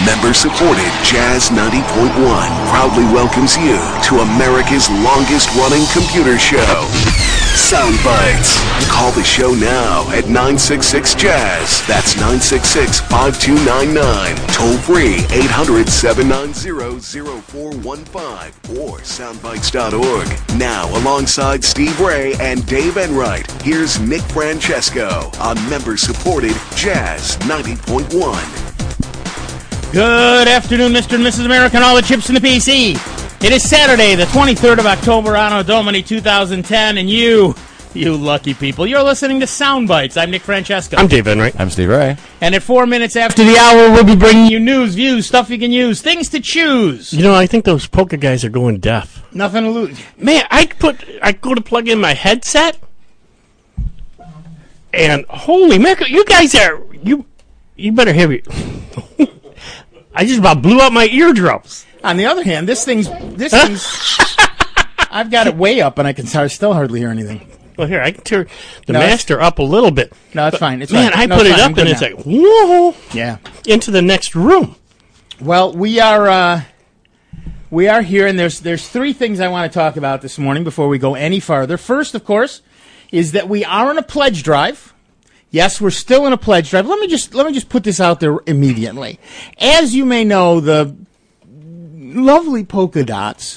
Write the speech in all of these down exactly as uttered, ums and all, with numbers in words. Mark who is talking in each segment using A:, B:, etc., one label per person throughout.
A: Member-supported Jazz ninety point one proudly welcomes you to America's longest-running computer show, Sound Bites. Call the show now at nine six six Jazz. That's nine six six, five two nine nine. Toll free eight hundred, seven nine zero, zero four one five or soundbites dot org. Now, alongside Steve Ray and Dave Enright, here's Nick Francesco on member-supported Jazz ninety point one.
B: Good afternoon, Mister and Missus America, and all the chips in the P C. It is Saturday, the twenty-third of October, Anno Domini two thousand ten, and you, you lucky people, you're listening to Sound Bites. I'm Nick Francesco.
C: I'm Dave Enright.
D: I'm Steve Ray.
B: And at four minutes after the hour, we'll be bringing you news, views, stuff you can use, things to choose.
C: You know, I think those polka guys are going deaf.
B: Nothing to lose.
C: Man, I put, I go to plug in my headset, and holy mackerel, you guys are, you, you better have it. I just about blew out my eardrums.
B: On the other hand, this thing's this thing's. I've got it way up, and I can still hardly hear anything.
C: Well, here I can turn the
B: no,
C: master up a little bit.
B: No, it's fine. It's
C: man,
B: fine.
C: I
B: no,
C: put
B: it's
C: it
B: fine.
C: up, and it's now. Like whoa,
B: yeah,
C: into the next room.
B: Well, we are uh, we are here, and there's there's three things I want to talk about this morning before we go any farther. First, of course, is that we are on a pledge drive. Yes, we're still in a pledge drive. Let me just let me just put this out there immediately. As you may know, the lovely polka dots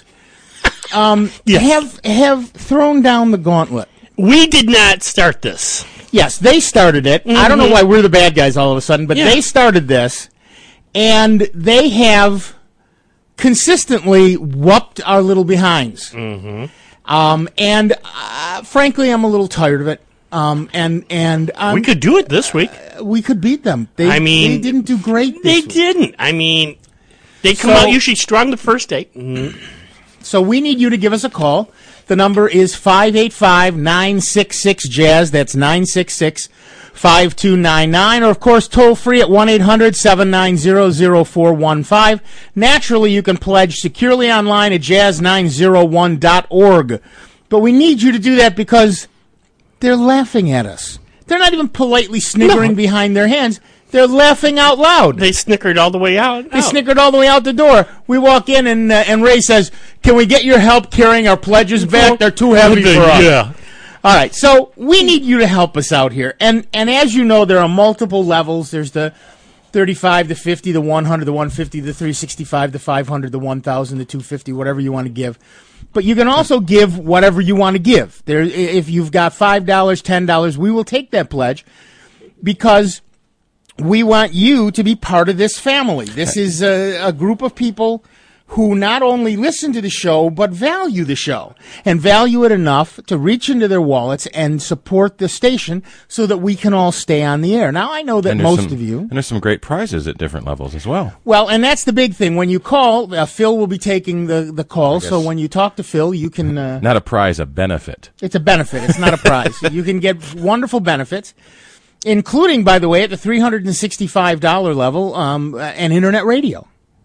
B: um,
C: yes.
B: have have thrown down the gauntlet.
C: We did not start this.
B: Yes, they started it. Mm-hmm. I don't know why we're the bad guys all of a sudden, but yeah. They started this, and they have consistently whooped our little behinds.
C: Mm-hmm.
B: Um, and uh, frankly, I'm a little tired of it. Um, and and um,
C: we could do it this week.
B: Uh, we could beat them. They,
C: I mean,
B: they didn't do great. This
C: they
B: week.
C: didn't. I mean, they come
B: so,
C: out usually strong the first day. Mm-hmm.
B: So we need you to give us a call. The number is five eight five, nine six six, Jazz. That's nine six six, five two nine nine. Or, of course, toll free at one eight hundred, seven nine zero, zero four one five. Naturally, you can pledge securely online at jazz nine oh one dot org. But we need you to do that because they're laughing at us. They're not even politely sniggering no. behind their hands. They're laughing out loud.
C: They snickered all the way out.
B: They out. snickered all the way out the door. We walk in, and uh, and Ray says, "Can we get your help carrying our pledges back? They're too heavy for us."
C: Yeah.
B: All right, so we need you to help us out here. And and as you know, there are multiple levels. There's the thirty-five, the fifty, the one hundred, the one fifty, the three sixty-five, the five hundred, the one thousand, the two fifty, whatever you want to give. But you can also give whatever you want to give. There, if you've got five dollars, ten dollars, we will take that pledge because we want you to be part of this family. This is a, a group of people who not only listen to the show, but value the show and value it enough to reach into their wallets and support the station so that we can all stay on the air. Now, I know that most
D: some,
B: of you...
D: And there's some great prizes at different levels as well.
B: Well, and that's the big thing. When you call, uh, Phil will be taking the, the call, so when you talk to Phil, you can... Uh,
D: not a prize, a benefit.
B: It's a benefit. It's not a prize. You can get wonderful benefits, including, by the way, at the three hundred sixty-five dollars level, um, an internet radio.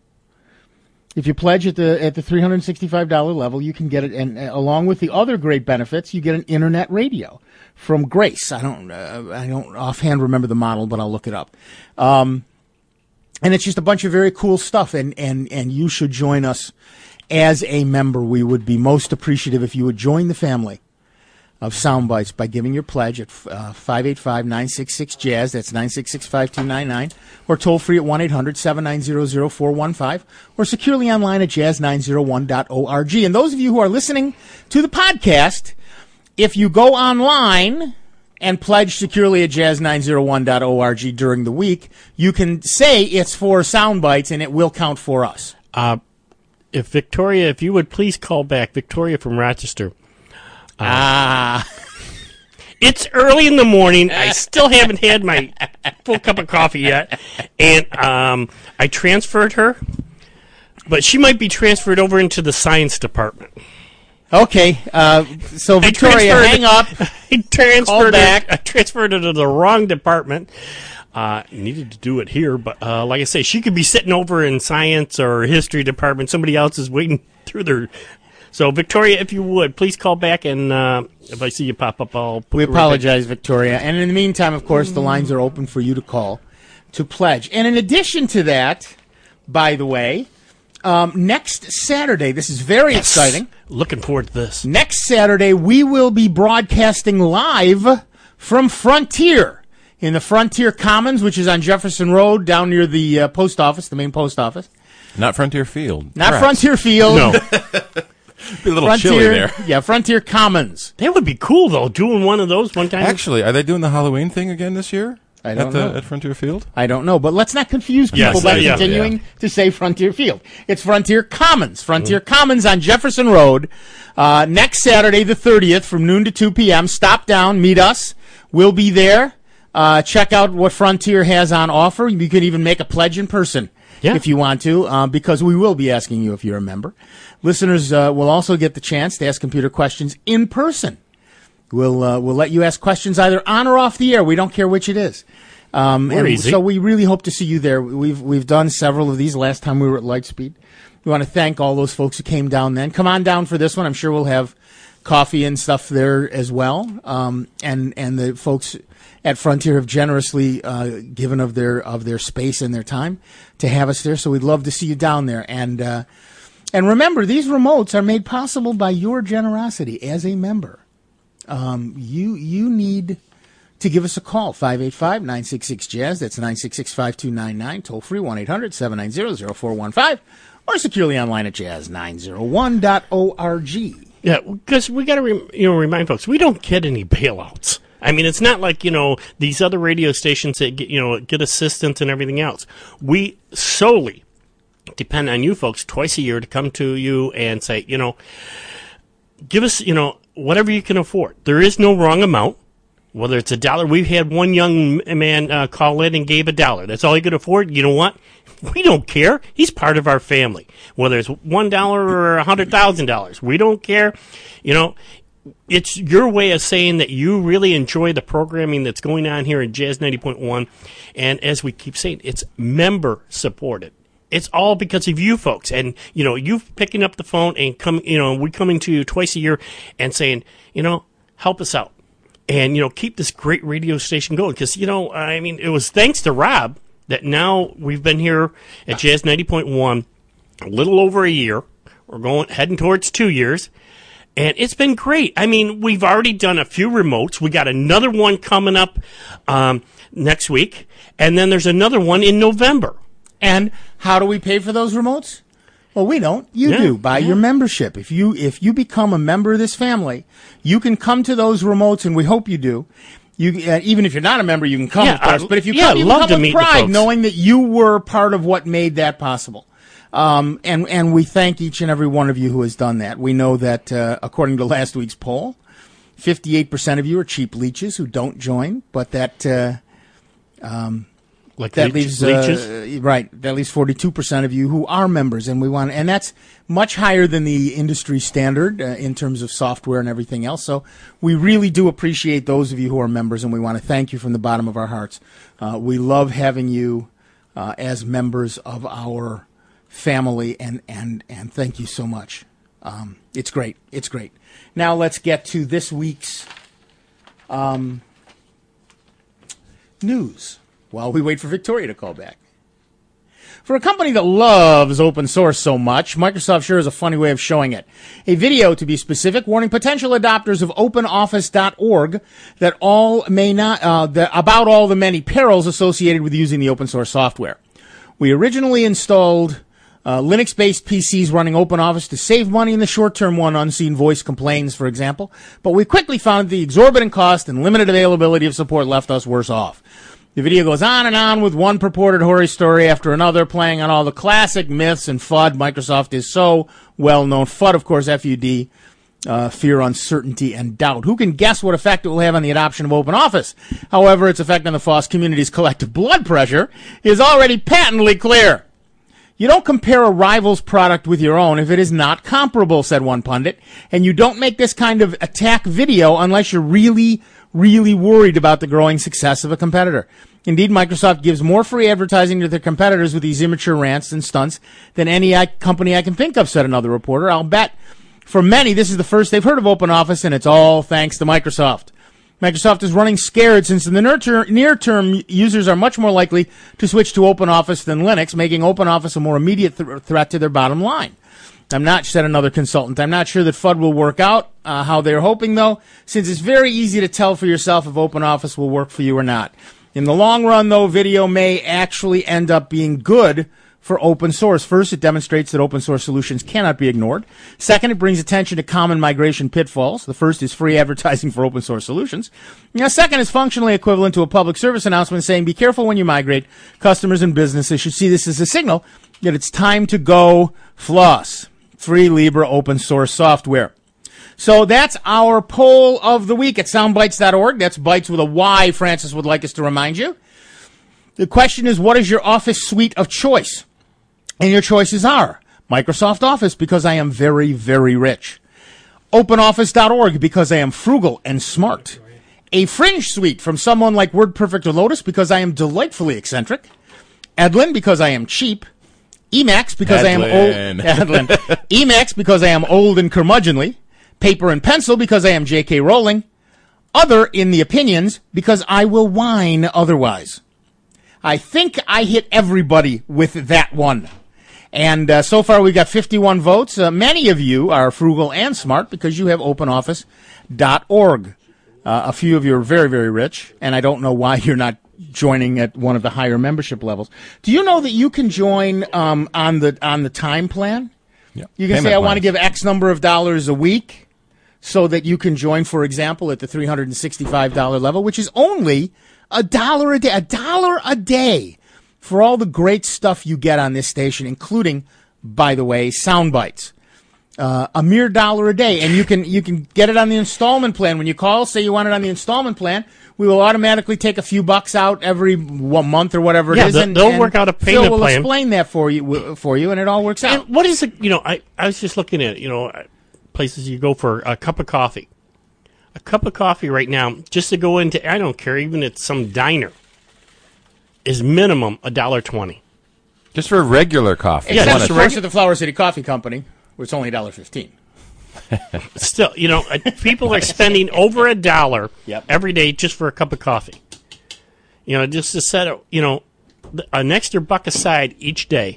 B: If you pledge at the at the three hundred sixty-five dollars level, you can get it, and uh, along with the other great benefits, you get an internet radio from Grace. I don't uh, I don't offhand remember the model, but I'll look it up. Um, and it's just a bunch of very cool stuff, and, and, and you should join us as a member. We would be most appreciative if you would join the family of Soundbites by giving your pledge at uh, five eight five, nine six six, Jazz. That's nine six six, five two nine nine. Or toll free at one eight hundred, seven nine zero, zero four one five. Or securely online at jazz nine oh one dot org. And those of you who are listening to the podcast, if you go online and pledge securely at jazz nine oh one dot org during the week, you can say it's for Soundbites and it will count for us.
C: Uh, if Victoria, if you would please call back, Victoria from Rochester.
B: Ah.
C: It's early in the morning. I still haven't had my full cup of coffee yet. And um, I transferred her, but she might be transferred over into the science department.
B: Okay. Uh, so, Victoria, hang up.
C: I transferred, back. Her, I transferred her to the wrong department. Uh, needed to do it here, but uh, like I say, she could be sitting over in science or history department. Somebody else is waiting through their... So, Victoria, if you would, please call back, and uh, if I see you pop up, I'll put
B: We
C: it right
B: apologize, back. Victoria. And in the meantime, of course, the lines are open for you to call to pledge. And in addition to that, by the way, um, next Saturday, this is very
C: Yes.
B: exciting.
C: Looking forward to this.
B: Next Saturday, we will be broadcasting live from Frontier in the Frontier Commons, which is on Jefferson Road down near the uh, post office, the main post office.
D: Not Frontier Field.
B: Not
D: Correct.
B: Frontier Field.
C: No.
D: Be a little
B: Frontier,
D: chilly there.
B: Yeah, Frontier Commons.
C: That would be cool, though, doing one of those one time.
D: Actually, are they doing the Halloween thing again this year?
B: I don't
D: at the,
B: know.
D: At Frontier Field?
B: I don't know, but let's not confuse people
C: Yes,
B: by
C: uh, yeah.
B: continuing
D: Yeah.
B: to say Frontier Field. It's Frontier Commons. Frontier Commons on Jefferson Road. Uh, next Saturday, the thirtieth, from noon to two p.m. Stop down, meet us. We'll be there. Uh, check out what Frontier has on offer. You could even make a pledge in person
C: Yeah.
B: if you want to, uh, because we will be asking you if you're a member. Listeners uh, will also get the chance to ask computer questions in person. We'll uh, we'll let you ask questions either on or off the air. We don't care which it is. Um,
C: We're
B: and
C: easy.
B: So we really hope to see you there. We've we've done several of these. Last time we were at Lightspeed. We want to thank all those folks who came down then. Come on down for this one. I'm sure we'll have coffee and stuff there as well. Um, and and the folks at Frontier have generously uh, given of their of their space and their time to have us there. So we'd love to see you down there. And uh, and remember, these remotes are made possible by your generosity as a member. Um, you you need to give us a call, five eight five, nine six six, jazz. That's nine six six, five two nine nine. Toll free, one eight hundred, seven nine zero, zero four one five. Or securely online at jazz nine oh one dot org.
C: Yeah, because we got to re- you know remind folks we don't get any bailouts. I mean, it's not like you know these other radio stations that get, you know get assistance and everything else. We solely depend on you folks twice a year to come to you and say, you know, give us you know whatever you can afford. There is no wrong amount. Whether it's a dollar, we've had one young man uh, call in and gave a dollar. That's all he could afford. You know what? We don't care. He's part of our family. Whether it's one dollar or a hundred thousand dollars, we don't care. You know, it's your way of saying that you really enjoy the programming that's going on here in Jazz ninety point one. And as we keep saying, it's member supported. It's all because of you folks, and you know, you picking up the phone and come. You know, we coming to you twice a year and saying, you know, help us out. And, you know, keep this great radio station going. Because, you know, I mean, it was thanks to Rob that now we've been here at Jazz ninety point one a little over a year. We're going heading towards two years. And it's been great. I mean, we've already done a few remotes. We got another one coming up um, next week. And then there's another one in November.
B: And how do we pay for those remotes? Well, we don't. You
C: Yeah,
B: do by
C: yeah.
B: your membership. If you if you become a member of this family, you can come to those remotes, and we hope you do. You uh, even if you're not a member, you can come,
C: Yeah,
B: of course.
C: I-
B: But if you
C: yeah,
B: come, you
C: love
B: come
C: to
B: with
C: meet the
B: pride,
C: folks.
B: knowing that you were part of what made that possible. Um, and and we thank each and every one of you who has done that. We know that uh, according to last week's poll, fifty-eight percent of you are cheap leeches who don't join, but that. Uh,
C: Like
B: That
C: leech-
B: leaves
C: leeches.
B: uh, right. That leaves forty-two percent of you who are members, and we want, and that's much higher than the industry standard uh, in terms of software and everything else. So we really do appreciate those of you who are members, and we want to thank you from the bottom of our hearts. Uh, we love having you uh, as members of our family, and and and thank you so much. Um, it's great. It's great. Now let's get to this week's um, news. While we wait for Victoria to call back. For a company that loves open source so much, Microsoft sure has a funny way of showing it. A video, to be specific, warning potential adopters of open office dot org that all may not uh, the, about all the many perils associated with using the open source software. We originally installed uh, Linux-based P Cs running OpenOffice to save money in the short term, one unseen voice complains, for example, but we quickly found the exorbitant cost and limited availability of support left us worse off. The video goes on and on with one purported horror story after another, playing on all the classic myths and F U D. Microsoft is so well known. F U D, of course, F U D, uh, fear, uncertainty, and doubt. Who can guess what effect it will have on the adoption of OpenOffice? However, its effect on the F O S community's collective blood pressure is already patently clear. You don't compare a rival's product with your own if it is not comparable, said one pundit. And you don't make this kind of attack video unless you're really, really worried about the growing success of a competitor. Indeed, Microsoft gives more free advertising to their competitors with these immature rants and stunts than any I- company I can think of, said another reporter. I'll bet for many this is the first they've heard of OpenOffice, and it's all thanks to Microsoft. Microsoft is running scared since in the near term, near term users are much more likely to switch to OpenOffice than Linux, making OpenOffice a more immediate th- threat to their bottom line. I'm not, said another consultant, I'm not sure that F U D will work out uh, how they're hoping, though, since it's very easy to tell for yourself if OpenOffice will work for you or not. In the long run, though, video may actually end up being good for open source. First, it demonstrates that open source solutions cannot be ignored. Second, it brings attention to common migration pitfalls. The first is free advertising for open source solutions. Now, second is functionally equivalent to a public service announcement saying, be careful when you migrate. Customers and businesses should see this as a signal that it's time to go floss. Free Libre open source software. So that's our poll of the week at soundbites dot org. That's Bytes with a Y, Francis would like us to remind you. The question is, what is your Office suite of choice? And your choices are Microsoft Office, because I am very, very rich. open office dot org, because I am frugal and smart. A Fringe suite from someone like WordPerfect or Lotus, because I am delightfully eccentric. Edlin, because I am cheap. Emacs, because
D: Edlin.
B: I am old. Edlin. Emacs, because I am old and curmudgeonly. Paper and Pencil, because I am J K Rowling. Other, in the opinions, because I will whine otherwise. I think I hit everybody with that one. And uh, so far we've got fifty-one votes. Uh, many of you are frugal and smart because you have open office dot org. Uh, a few of you are very, very rich, and I don't know why you're not joining at one of the higher membership levels. Do you know that you can join um, on the on the time plan?
D: Yeah.
B: You can
D: Payment
B: say, I want to
D: plans.
B: give X number of dollars a week so that you can join, for example, at the three hundred sixty-five dollars level, which is only a dollar a day. A dollar a day for all the great stuff you get on this station, including, by the way, sound bites. Uh, a mere dollar a day, and you can you can get it on the installment plan. When you call, say you want it on the installment plan, we will automatically take a few bucks out every one month or whatever
C: Yeah,
B: it is.
C: they'll-
B: and,
C: they'll
B: and
C: work out a
B: Phil
C: payment
B: will
C: plan.
B: explain that for you w- for you, and it all works out.
C: And what is it? You know, I, I was just looking at, you know, places you go for a cup of coffee. A cup of coffee right now, just to go into, I don't care, even at some diner, is minimum a dollar twenty.
D: Just for regular coffee.
C: Yeah,
B: Except,
C: that's
B: of
C: right.
B: course, at the Flower City Coffee Company, where it's only a dollar fifteen.
C: Still, you know, uh, people are spending over a dollar
B: Yep.
C: every day just for a cup of coffee. You know, just to set, a, you know, th- an extra buck aside each day.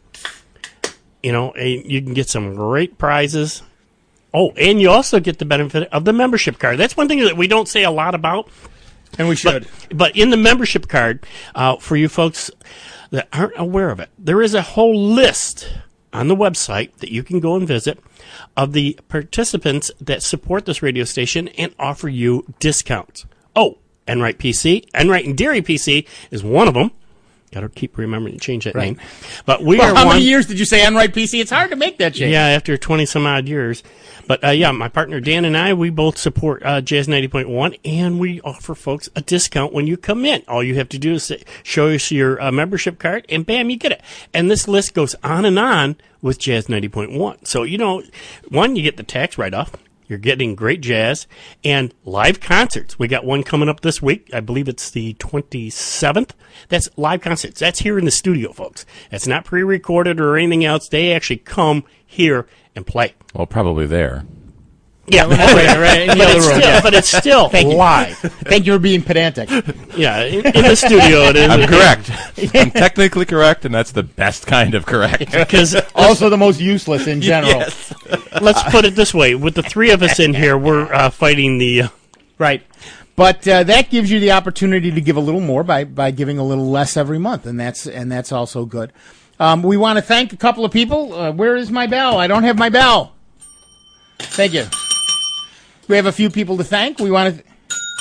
C: You know, and you can get some great prizes. Oh, and you also get the benefit of the membership card. That's one thing that we don't say a lot about.
B: And we should.
C: But, but in the membership card, uh, for you folks that aren't aware of it, there is a whole list on the website that you can go and visit of the participants that support this radio station and offer you discounts. Oh, Enright P C, Enright and Dairy P C is one of them. Got to keep remembering to change that
B: Right.
C: name. But we
B: Well,
C: are
B: how
C: one.
B: many years did you say Enright P C? It's hard to make that change.
C: Yeah, after twenty some odd years. But uh, yeah, my partner Dan and I, we both support uh, Jazz ninety point one, and we offer folks a discount when you come in. All you have to do is say, show us your uh, membership card, and bam, you get it. And this list goes on and on with Jazz ninety point one. So, you know, one, you get the tax write-off. You're getting great jazz and live concerts. We got one coming up this week. I believe it's the twenty-seventh. That's live concerts. That's here in the studio, folks. That's not pre-recorded or anything else. They actually come here and play.
D: Well, probably there.
C: Yeah,
B: right, right, in the
C: but,
B: other
C: it's
B: room,
C: still,
B: yeah.
C: but it's still
B: Thank you.
C: live.
B: Thank you for being pedantic.
C: Yeah, in, in the studio. It is.
D: I'm correct. I'm technically correct, and that's the best kind of correct.
C: Because
B: Also the most useless in general.
D: Yes.
C: let's put it this way: with the three of us in here, we're uh, fighting the. Uh,
B: Right. But uh, that gives you the opportunity to give a little more by, by giving a little less every month, and that's and that's also good. Um, we want to thank a couple of people. Uh, where is my bell? I don't have my bell. Thank you. We have a few people to thank. We want to. Th-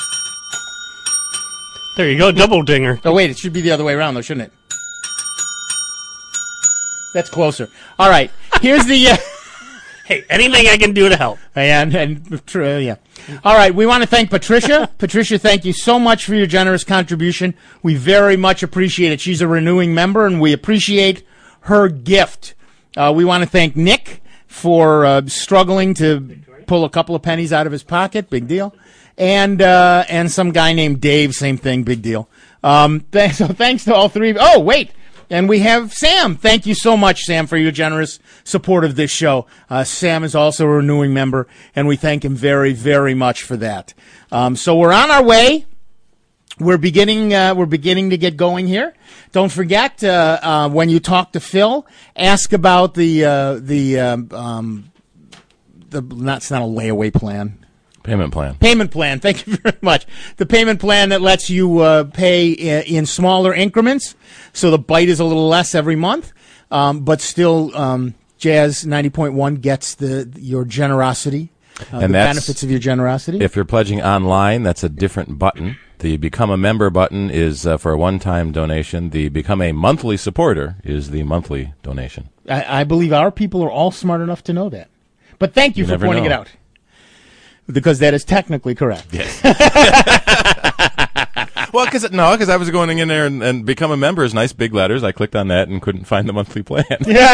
C: there you go, double dinger.
B: oh wait, it should be the other way around, though, shouldn't it? That's closer. All right. Here's the. Uh,
C: Hey, anything I can do to help.
B: And, and uh, yeah. All right, we want to thank Patricia. Patricia, thank you so much for your generous contribution. We very much appreciate it. She's a renewing member, and we appreciate her gift. Uh, we want to thank Nick for uh, struggling to pull a couple of pennies out of his pocket. Big deal. And uh, and some guy named Dave, same thing, big deal. Um, th- so thanks to all three. Oh, wait. And we have Sam. Thank you so much, Sam, for your generous support of this show. Uh, Sam is also a renewing member, and we thank him very, very much for that. Um, so we're on our way. We're beginning. Uh, we're beginning to get going here. Don't forget uh, uh, when you talk to Phil, ask about the uh, the um, um, the. Not, it's not a layaway plan.
D: Payment plan.
B: Payment plan. Thank you very much. The payment plan that lets you uh, pay in, in smaller increments, so the bite is a little less every month, um, but still, um, Jazz ninety point one gets the your generosity, uh,
D: and
B: the benefits of your generosity.
D: If you're pledging online, that's a different button. The Become a Member button is uh, for a one-time donation. The Become a Monthly Supporter is the monthly donation.
B: I, I believe our people are all smart enough to know that. But thank you,
D: You
B: for
D: never
B: pointing
D: know.
B: it out. Because that is technically correct.
D: Yes. Well, because no, because I was going in there and, and Become a Member is nice big letters. I clicked on that and couldn't find the monthly plan.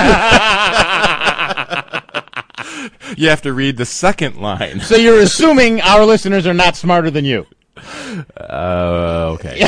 D: You have to read the second line.
B: So you're assuming our listeners are not smarter than you.
D: Uh, okay.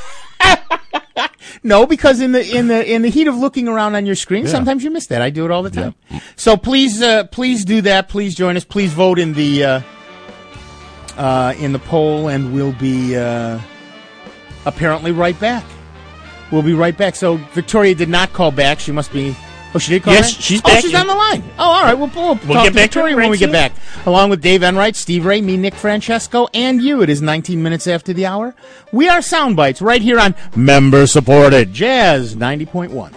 B: No, because in the in the in the heat of looking around on your screen,
D: Yeah.
B: sometimes you miss that. I do it all the time. So please, uh, please do that. Please join us. Please vote in the uh, uh, in the poll, and we'll be uh, apparently right back. We'll be right back. So Victoria did not call back. She must be. Oh, she did call
C: Yes,
B: back?
C: she's
B: oh,
C: back.
B: she's on the line. Oh, all right. We'll, we'll,
C: We'll
B: talk
C: get
B: to
C: back to her
B: Victoria when
C: right
B: we get
C: soon.
B: back. Along with Dave Enright, Steve Ray, me, Nick Francesco, and you. It is nineteen minutes after the hour. We are Soundbites right here on member-supported Jazz ninety point one.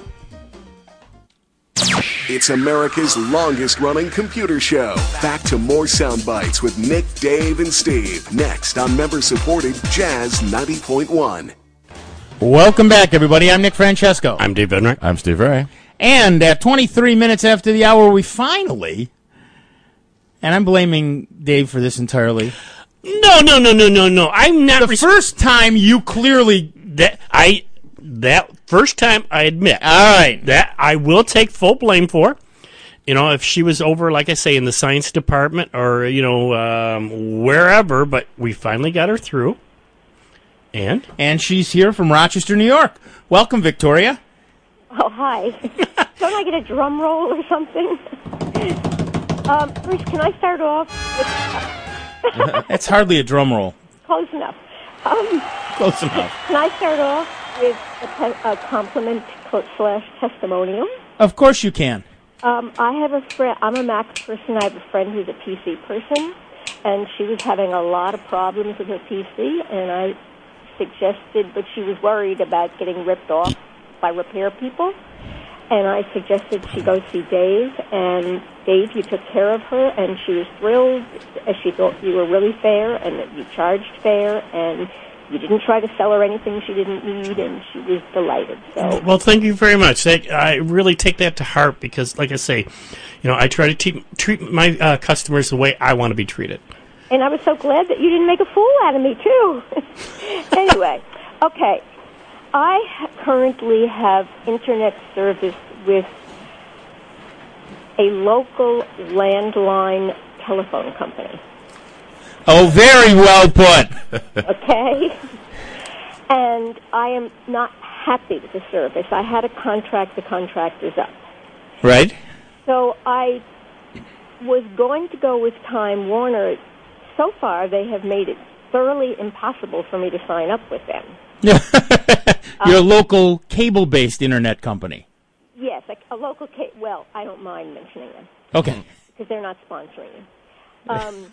A: It's America's longest-running computer show. Back to more sound bites with Nick, Dave, and Steve. Next on member-supported Jazz ninety point one.
B: Welcome back, everybody. I'm Nick Francesco.
C: I'm Dave Benrick.
D: I'm Steve Ray.
B: And at twenty-three minutes after the hour, we finally, and I'm blaming Dave for this entirely,
C: No, no, no, no, no, no. I'm not.
B: the
C: res-
B: first time you clearly...
C: that I that first time I admit.
B: All right.
C: That I will take full blame for. You know, if she was over, like I say, in the science department or, you know, um, wherever, but we finally got her through. And?
B: And she's here from Rochester, New York. Welcome, Victoria.
E: Oh, hi. Don't I get a drum roll or something? um, first, can I start off with...
B: That's hardly a drum roll.
E: Close enough. Um,
B: Close enough.
E: can I start off with a, te- a compliment slash testimonial?
B: Of course you can.
E: Um, I have a friend... I'm a Mac person. I have a friend who's a P C person, and she was having a lot of problems with her P C, and I suggested, but she was worried about getting ripped off by repair people, and I suggested she go see Dave, and Dave, you took care of her, and she was thrilled, as she thought you were really fair, and that you charged fair, and you didn't try to sell her anything she didn't need, and she was delighted. So,
C: Well, thank you very much. That, I really take that to heart because, like I say, you know, I try to te- treat my uh, customers the way I want to be treated.
E: and I was so glad that you didn't make a fool out of me, too. Anyway, okay. I ha- currently have internet service with a local landline telephone company,
B: Oh, very well put.
E: okay? And I am not happy with the service. I had a contract, the contract is up.
B: Right?
E: So I was going to go with Time Warner. So far, they have made it thoroughly impossible for me to sign up with them.
B: Your local cable-based internet company.
E: Yes, a, a local ca- well, I don't mind mentioning them
B: Okay.
E: because they're not sponsoring you. Um,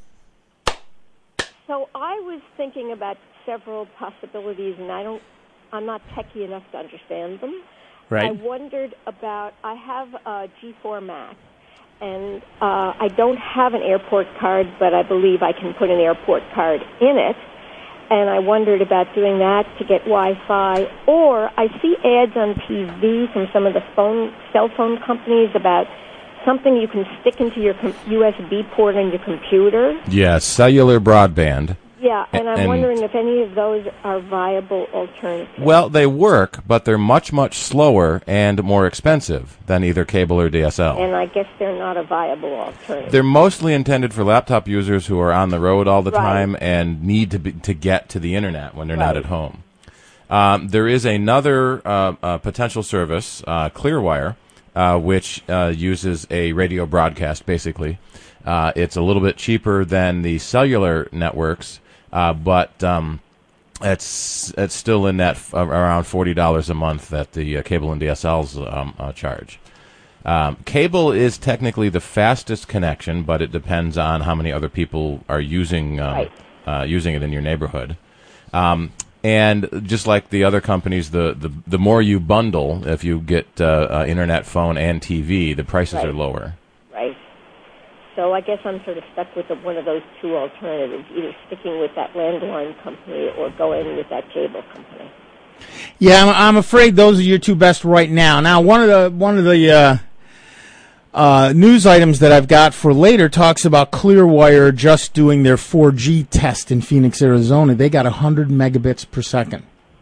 E: so I was thinking about several possibilities, and I don't, I'm not techie enough to understand them. I
B: Right.
E: wondered about, I have a G four Mac, and uh, I don't have an airport card, but I believe I can put an airport card in it. And I wondered about doing that to get Wi-Fi. Or I see ads on T V from some of the phone, cell phone companies about something you can stick into your com- U S B port on your computer.
D: Yeah, cellular broadband.
E: Yeah, and I'm
D: And-
E: wondering if any of those are viable alternatives.
D: Well, they work, but they're much, much slower and more expensive than either cable or D S L.
E: And I guess they're not a viable alternative.
D: They're mostly intended for laptop users who are on the road all the
E: Right.
D: time and need to be, to get to the internet when they're not
E: Right.
D: at home. Um, there is another uh, uh, potential service, uh, Clearwire, uh, which uh, uses a radio broadcast, basically. Uh, it's a little bit cheaper than the cellular networks, uh, but um, it's it's still in that f- around forty dollars a month that the uh, cable and D S Ls um, uh, charge. Um, cable is technically the fastest connection, but it depends on how many other people are using um,
E: Right.
D: uh, using it in your neighborhood. Um, and just like the other companies, the, the, the more you bundle, if you get uh, uh, internet, phone, and T V, the prices
E: Right.
D: are lower.
E: Right. So I guess I'm sort of stuck with the, one of those two alternatives, either sticking with that landline company or going with that cable company.
B: Yeah, I'm, I'm afraid those are your two best right now. Now, one of the one of the uh, uh, news items that I've got for later talks about Clearwire just doing their four G test in Phoenix, Arizona. They got one hundred megabits per second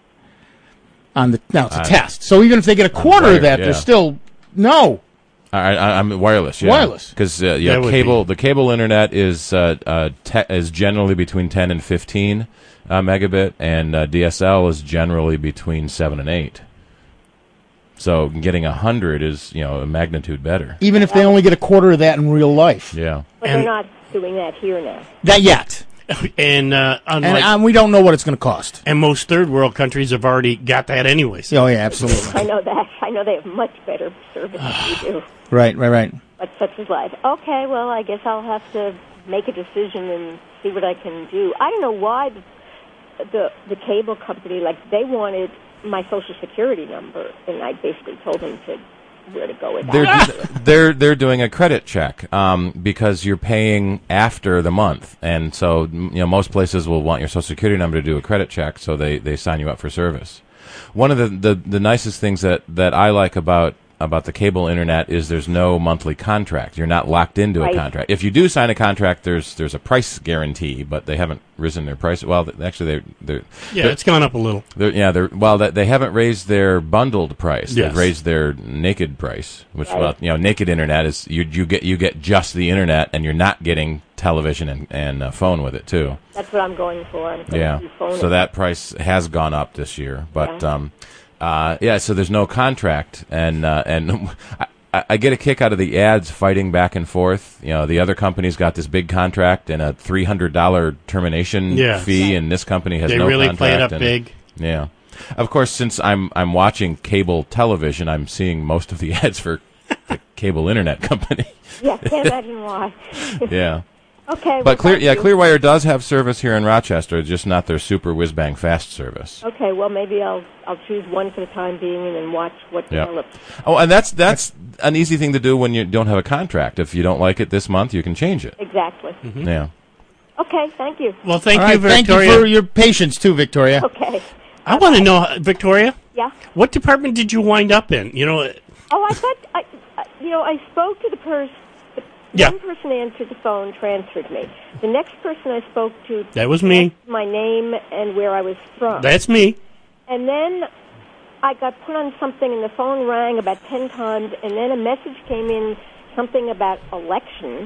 B: on the. Now it's a
D: Uh,
B: test, so even if they get a quarter
D: wired,
B: of that,
D: yeah.
B: they're still no.
D: I, I, I'm wireless. Yeah.
B: Wireless.
D: Because uh, yeah,
C: That would
D: cable.
C: be-
D: The cable internet is uh, uh, te- is generally between ten and fifteen uh, megabit, and uh, D S L is generally between seven and eight. So getting a hundred is, you know, a magnitude better.
B: Even if they only get a quarter of that in real life.
D: Yeah.
E: But
C: And-
E: they're not doing that here now.
B: Not yet.
C: And uh,
B: And
C: unlike
B: um, we don't know what it's going to cost.
C: and most third world countries have already got that anyways.
B: Oh, yeah, absolutely.
E: I know that. I know they have much better service than we do.
B: Right, right, right.
E: But such is life. Okay, well, I guess I'll have to make a decision and see what I can do. I don't know why the the, the cable company, like, they wanted my Social Security number, and I basically told them to where to go with that.
D: They're they're they're doing a credit check um, because you're paying after the month, and so you know most places will want your Social Security number to do a credit check, so they, they sign you up for service. One of the, the, the nicest things that, that I like about about the cable internet is there's no monthly contract. You're not locked into
E: Right.
D: a contract. If you do sign a contract, there's there's a price guarantee, but they haven't risen their price. Well, th- actually, they they're,
C: Yeah,
D: they're
C: it's gone up a little.
D: they're, yeah, they're well. They, they haven't raised their bundled price.
C: Yes.
D: They've raised their naked price, which
E: Right.
D: well, you know, naked internet is you you get you get just the internet, and you're not getting television and and uh, phone with it too.
E: That's what I'm going for. I'm going
D: Yeah,
E: to do phone.
D: so that price has gone up this year, but
E: Yeah.
D: um, uh, yeah. So there's no contract, and uh, and I, I get a kick out of the ads fighting back and forth. You know, the other company's got this big contract and a three hundred dollar termination
C: Yes.
D: fee, and this company has
C: They
D: no
C: really
D: contract.
C: play it up
D: and-
C: big.
D: Yeah, of course. Since I'm I'm watching cable television, I'm seeing most of the ads for the cable internet company.
E: Yeah, can't imagine why.
D: Yeah.
E: Okay. well,
D: But clear,
E: thank
D: yeah,
E: you.
D: Clearwire does have service here in Rochester, just not their super whiz bang fast service.
E: Okay, well, maybe I'll I'll choose one for the time being and then watch what
D: Yeah.
E: develops.
D: Oh, and that's that's an easy thing to do when you don't have a contract. If you don't like it this month, you can change it.
E: Exactly.
C: Mm-hmm.
D: Yeah.
E: Okay, thank you.
C: Well, thank
B: All
C: you,
B: right, thank
C: Victoria.
B: you for your patience, too, Victoria.
E: Okay.
C: I want to know, Victoria,
E: Yeah.
C: what department did you wind up in? You know,
E: Oh, I thought I, I you know, I spoke to the person.
C: Yeah.
E: One person answered the phone, transferred me. The next person I spoke to
C: that was me.
E: asked my name and where I was from.
C: That's me.
E: And then I got put on something, and the phone rang about ten times, and then a message came in, something about elections,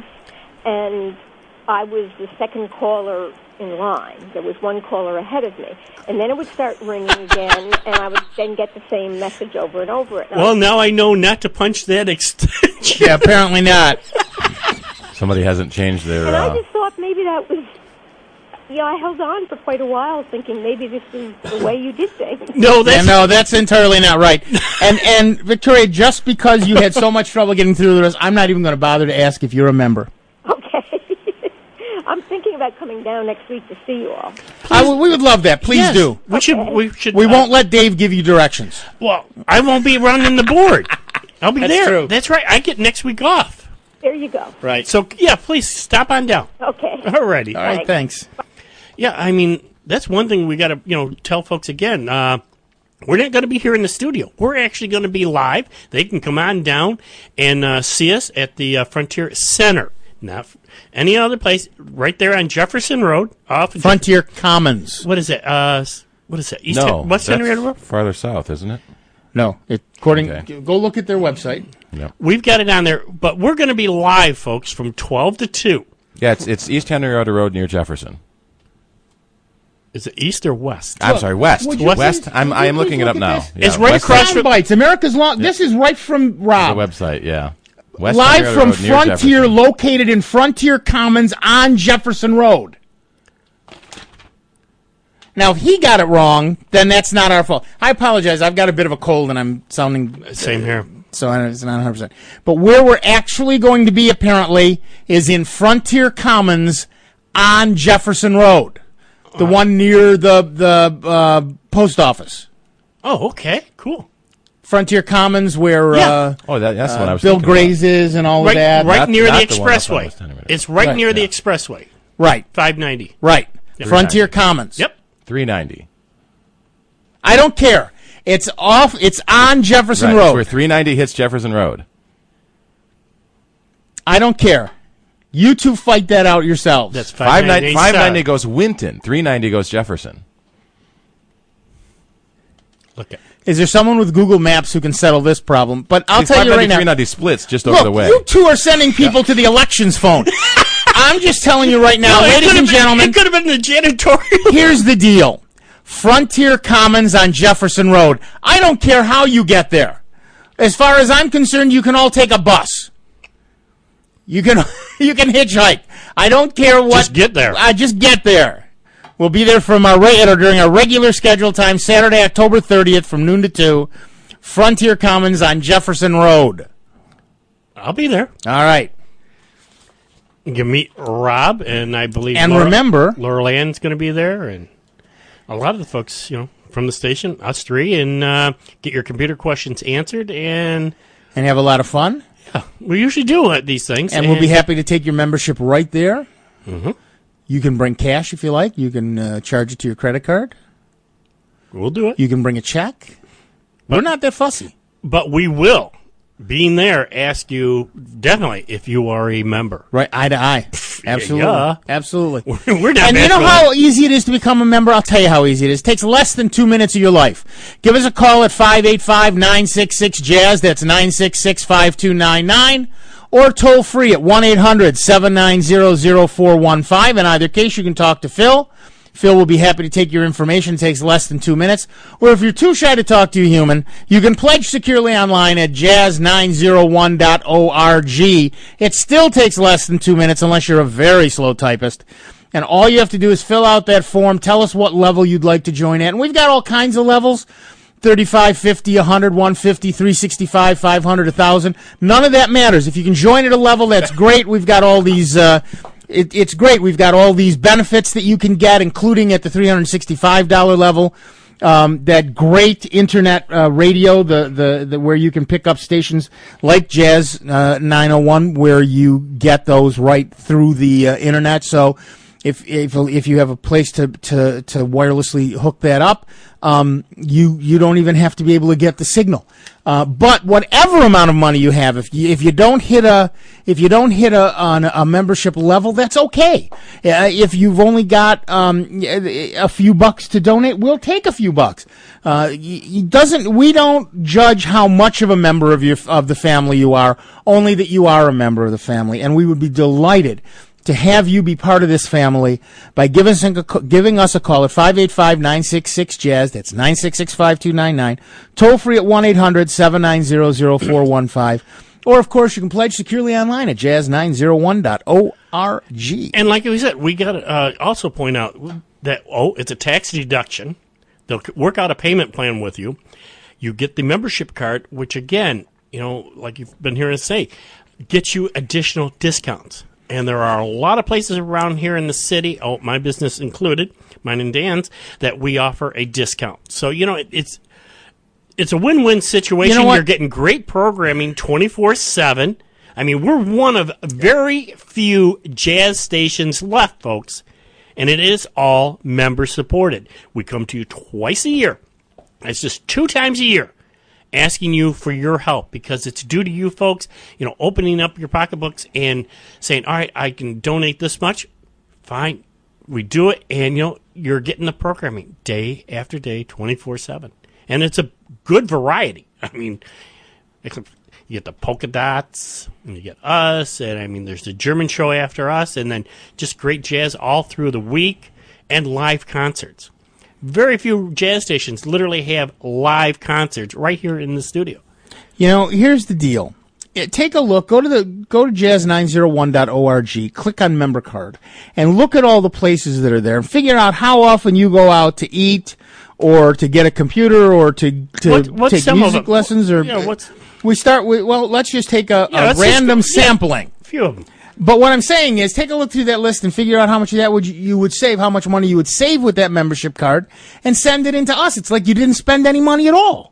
E: and I was the second caller in line. There was one caller ahead of me. And then it would start ringing again, and I would then get the same message over and over. And I
C: Well,
E: was-
C: now I know not to punch that extension.
B: Yeah, apparently not.
D: Somebody hasn't changed their.
E: and I
D: Uh,
E: just thought maybe that was, you know, I held on for quite a while thinking maybe this is the way you did things.
C: No,
B: Yeah,
C: that's
B: no, that's entirely not right. And and Victoria, just because you had so much trouble getting through the rest, I'm not even going to bother to ask if you're a member.
E: Okay. I'm thinking about coming down next week to see you all.
B: I w- we would love that. Please
C: yes,
B: do.
C: We should. We should.
B: We
C: uh,
B: won't let Dave give you directions.
C: Well, I won't be running the board. I'll be
B: That's
C: there.
B: true.
C: That's right. I get next week off.
E: There you go.
B: Right.
C: So yeah, please stop on down.
E: Okay.
C: Alrighty.
B: All right. Thanks.
C: Yeah, I mean that's one thing we got to you know tell folks again. Uh, we're not going to be here in the studio. We're actually going to be live. They can come on down and uh, see us at the uh, Frontier Center, not f- any other place. Right there on Jefferson Road, off of
B: Frontier Commons.
C: What is it? Uh, s- what is it? East
D: no,
C: Hen- West
D: that's
C: Henrietta Road.
D: farther south, isn't it?
B: No, it, according.
D: Okay.
B: Go look at their website.
D: Yeah.
C: We've got it on there, but we're going to be live, folks, from twelve to two.
D: Yeah, it's it's East Henrietta Road near Jefferson.
C: Is it east or west?
D: I'm sorry, west.
B: Would you
D: West.
B: please-
D: I'm
B: would
D: I
B: you
D: am
B: please
D: looking it
B: look
D: up
B: at
D: now.
B: this?
C: It's right
D: West
C: across
B: Sound bites. America's long. This is right from
D: the
B: Rob.
D: website. Yeah. West
B: Live
D: Ontario
B: from
D: Road, near
B: Frontier,
D: Jefferson.
B: located in Frontier Commons on Jefferson Road. Now, if he got it wrong, then that's not our fault. I apologize. I've got a bit of a cold, and I'm sounding
C: Same here.
B: so I know it's not one hundred percent. But where we're actually going to be, apparently, is in Frontier Commons on Jefferson Road, the one near the the uh, post office.
C: Oh, okay, cool.
B: Frontier Commons, where
C: Yeah.
B: uh,
D: Oh, that, that's what I was
B: Bill
D: thinking about.
B: Graze is and all
C: Right,
B: of that.
C: right
D: Not-
C: near
D: not
C: the
D: the one up on
C: expressway.
D: West Henry.
C: It's right,
B: Right,
C: near the
D: yeah.
C: expressway.
B: Right,
C: five ninety.
B: right.
C: Yep.
B: Frontier Commons.
C: Yep.
D: three ninety.
B: I don't care. It's off. It's on Jefferson
D: Right, it's
B: Road.
D: where three ninety hits Jefferson Road.
B: I don't care. You two fight that out yourselves.
C: That's
D: five
C: five
D: ninety,
C: ninety.
D: five ninety goes Winton. three ninety goes Jefferson.
C: Look at.
B: Is there someone with Google Maps who can settle this problem? But I'll
D: See,
B: tell you right
D: three
B: now.
D: ninety splits just
B: Look,
D: over the way.
B: you two are sending people to the elections phone. I'm just telling you right now,
C: No, it
B: ladies
C: could've
B: and
C: been-
B: gentlemen.
C: it could have been the janitorial.
B: Here's the deal. Frontier Commons on Jefferson Road. I don't care how you get there. As far as I'm concerned, you can all take a bus. You can you can hitchhike. I don't care what.
C: Just get there.
B: I just get there. We'll be there from our regular during our regular scheduled time, Saturday, October thirtieth, from noon to two. Frontier Commons on Jefferson Road.
C: I'll be there.
B: All right.
C: You can meet Rob, and I believe.
B: And
C: Laura,
B: remember-
C: Laura Ann's going to be there, and a lot of the folks, you know, from the station, us three, and uh, get your computer questions answered, and
B: And have a lot of fun.
C: uh, we usually do at these things,
B: And we'll be happy to take your membership right there.
C: Mm-hmm.
B: You can bring cash if you like. You can uh, charge it to your credit card.
C: We'll do it,
B: You can bring a check. We're not that fussy.
C: but we will, being there, ask you definitely if you are a member.
B: Right, eye to eye. Absolutely.
C: yeah.
B: Absolutely.
C: We're not.
B: And you
C: bad
B: know
C: for
B: how
C: that.
B: easy it is to become a member? I'll tell you how easy it is. It takes less than two minutes of your life. Give us a call at five eight five, nine six six, jazz. That's nine six six, five two nine nine. Or toll free at one eight hundred, seven nine zero, zero four one five. In either case, you can talk to Phil. Phil will be happy to take your information. It takes less than two minutes. Or if you're too shy to talk to a human, you can pledge securely online at jazz nine oh one dot org. It still takes less than two minutes unless you're a very slow typist. And all you have to do is fill out that form, tell us what level you'd like to join at. And we've got all kinds of levels. thirty-five, fifty, one hundred, one fifty, three sixty-five, five hundred, one thousand. None of that matters. If you can join at a level, that's great. We've got all these, uh, it, it's great. We've got all these benefits that you can get, including at the three hundred sixty-five dollars level. Um, that great internet uh, radio, the, the the where you can pick up stations like Jazz uh, nine oh one, where you get those right through the uh, internet. So if if if you have a place to to to wirelessly hook that up, um, you you don't even have to be able to get the signal. Uh, but whatever amount of money you have, if you if you don't hit a if you don't hit a on a membership level, that's okay. Uh, if you've only got um, a few bucks to donate, we'll take a few bucks. Uh, it doesn't we don't judge how much of a member of your of the family you are, only that you are a member of the family, and we would be delighted to have you be part of this family by giving us a, giving us a call at five eight five, nine six six, jazz. That's nine six six, five two nine nine. Toll free at one eight hundred, seven nine zero, zero four one five. Or, of course, you can pledge securely online at jazz nine oh one dot org.
C: And like we said, we got to uh, also point out that, oh, it's a tax deduction. They'll c- work out a payment plan with you. You get the membership card, which, again, you know, like you've been hearing us say, gets you additional discounts. And there are a lot of places around here in the city, oh, my business included, mine and Dan's, that we offer a discount. So, you know, it, it's it's a win-win situation.
B: You know what?
C: You're getting great programming twenty-four seven. I mean, we're one of very few jazz stations left, folks, and it is all member-supported. We come to you twice a year. It's just two times a year. Asking you for your help because it's due to you folks, you know, opening up your pocketbooks and saying, all right, I can donate this much. Fine. We do it. And, you know, you're getting the programming day after day, twenty-four seven. And it's a good variety. I mean, you get the polka dots and you get us. And I mean, there's the German show after us and then just great jazz all through the week. and live concerts. Very few jazz stations literally have live concerts right here in the studio.
B: You know, here's the deal. It, take a look. Go to the go to jazz nine oh one dot org. Click on member card, and look at all the places that are there, and figure out how often you go out to eat, or to get a computer, or to to
C: What- what's
B: take
C: some of
B: music
C: them?
B: lessons. Or
C: Yeah, what's-
B: we start with? Well, let's just take a,
C: Yeah,
B: a
C: let's just
B: random
C: go- yeah.
B: sampling.
C: A few of them.
B: But what I'm saying is, take a look through that list and figure out how much of that would you, you would save, how much money you would save with that membership card, and send it into us. It's like you didn't spend any money at all.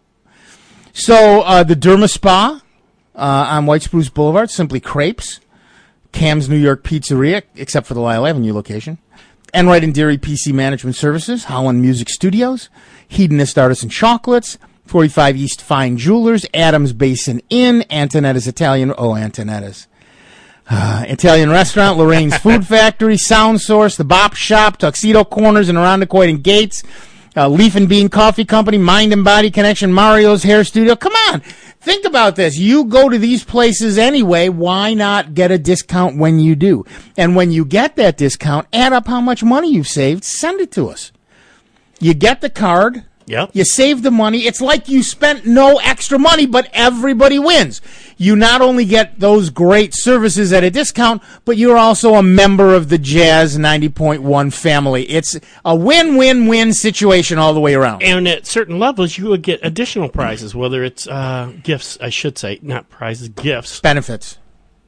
B: So uh, the Derma Spa uh, on White Spruce Boulevard, Simply Crepes, Cam's New York Pizzeria, except for the Lyle Avenue location, Enright and Dairy P C Management Services, Holland Music Studios, Hedonist Artisan Chocolates, forty-five East Fine Jewelers, Adams Basin Inn, Antonetta's Italian, oh, Antonetta's. Uh, Italian Restaurant, Lorraine's Food Factory, Sound Source, The Bop Shop, Tuxedo Corners in Arundecoit and Gates, uh, Leaf and Bean Coffee Company, Mind and Body Connection, Mario's Hair Studio. Come on, think about this. You go to these places anyway. Why not get a discount when you do? And when you get that discount, add up how much money you've saved, send it to us. You get the card.
C: Yep.
B: You save the money. It's like you spent no extra money, but everybody wins. You not only get those great services at a discount, but you're also a member of the Jazz ninety point one family. It's a win-win-win situation all the way around.
C: And at certain levels, you would get additional prizes, whether it's uh, gifts, I should say, not prizes, gifts.
B: Benefits.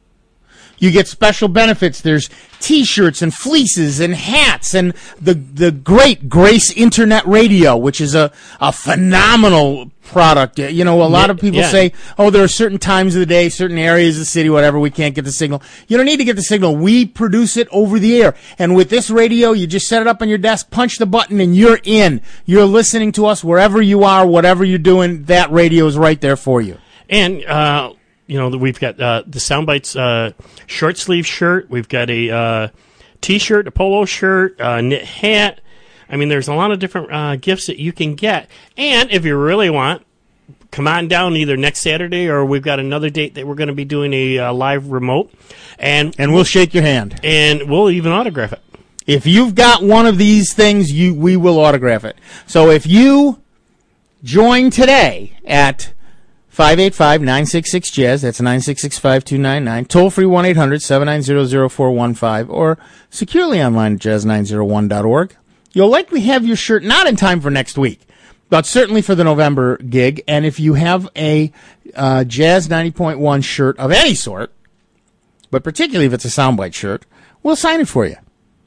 B: You get special benefits. There's T-shirts and fleeces and hats and the the great Grace Internet Radio, which is a, a phenomenal product. You know, a lot of people
C: Yeah.
B: say, oh, there are certain times of the day, certain areas of the city, whatever, we can't get the signal. You don't need to get the signal. We produce it over the air. And with this radio, you just set it up on your desk, punch the button, and you're in. You're listening to us wherever you are, whatever you're doing. That radio is right there for you.
C: And, uh, you know, we've got uh, the Soundbites uh, short sleeve shirt. We've got a uh, T-shirt, a polo shirt, a knit hat. I mean, there's a lot of different uh, gifts that you can get. And if you really want, come on down either next Saturday or we've got another date that we're going to be doing a uh, live remote. And
B: And we'll shake your hand.
C: and we'll even autograph it.
B: If you've got one of these things, you we will autograph it. So if you join today at five eight five, nine six six, jazz, that's nine six six, five two nine nine, toll free one eight hundred, seven nine zero, zero four one five, or securely online at jazz nine oh one dot org, you'll likely have your shirt not in time for next week, but certainly for the November gig. And if you have a uh, Jazz ninety point one shirt of any sort, but particularly if it's a Soundbite shirt, we'll sign it for you.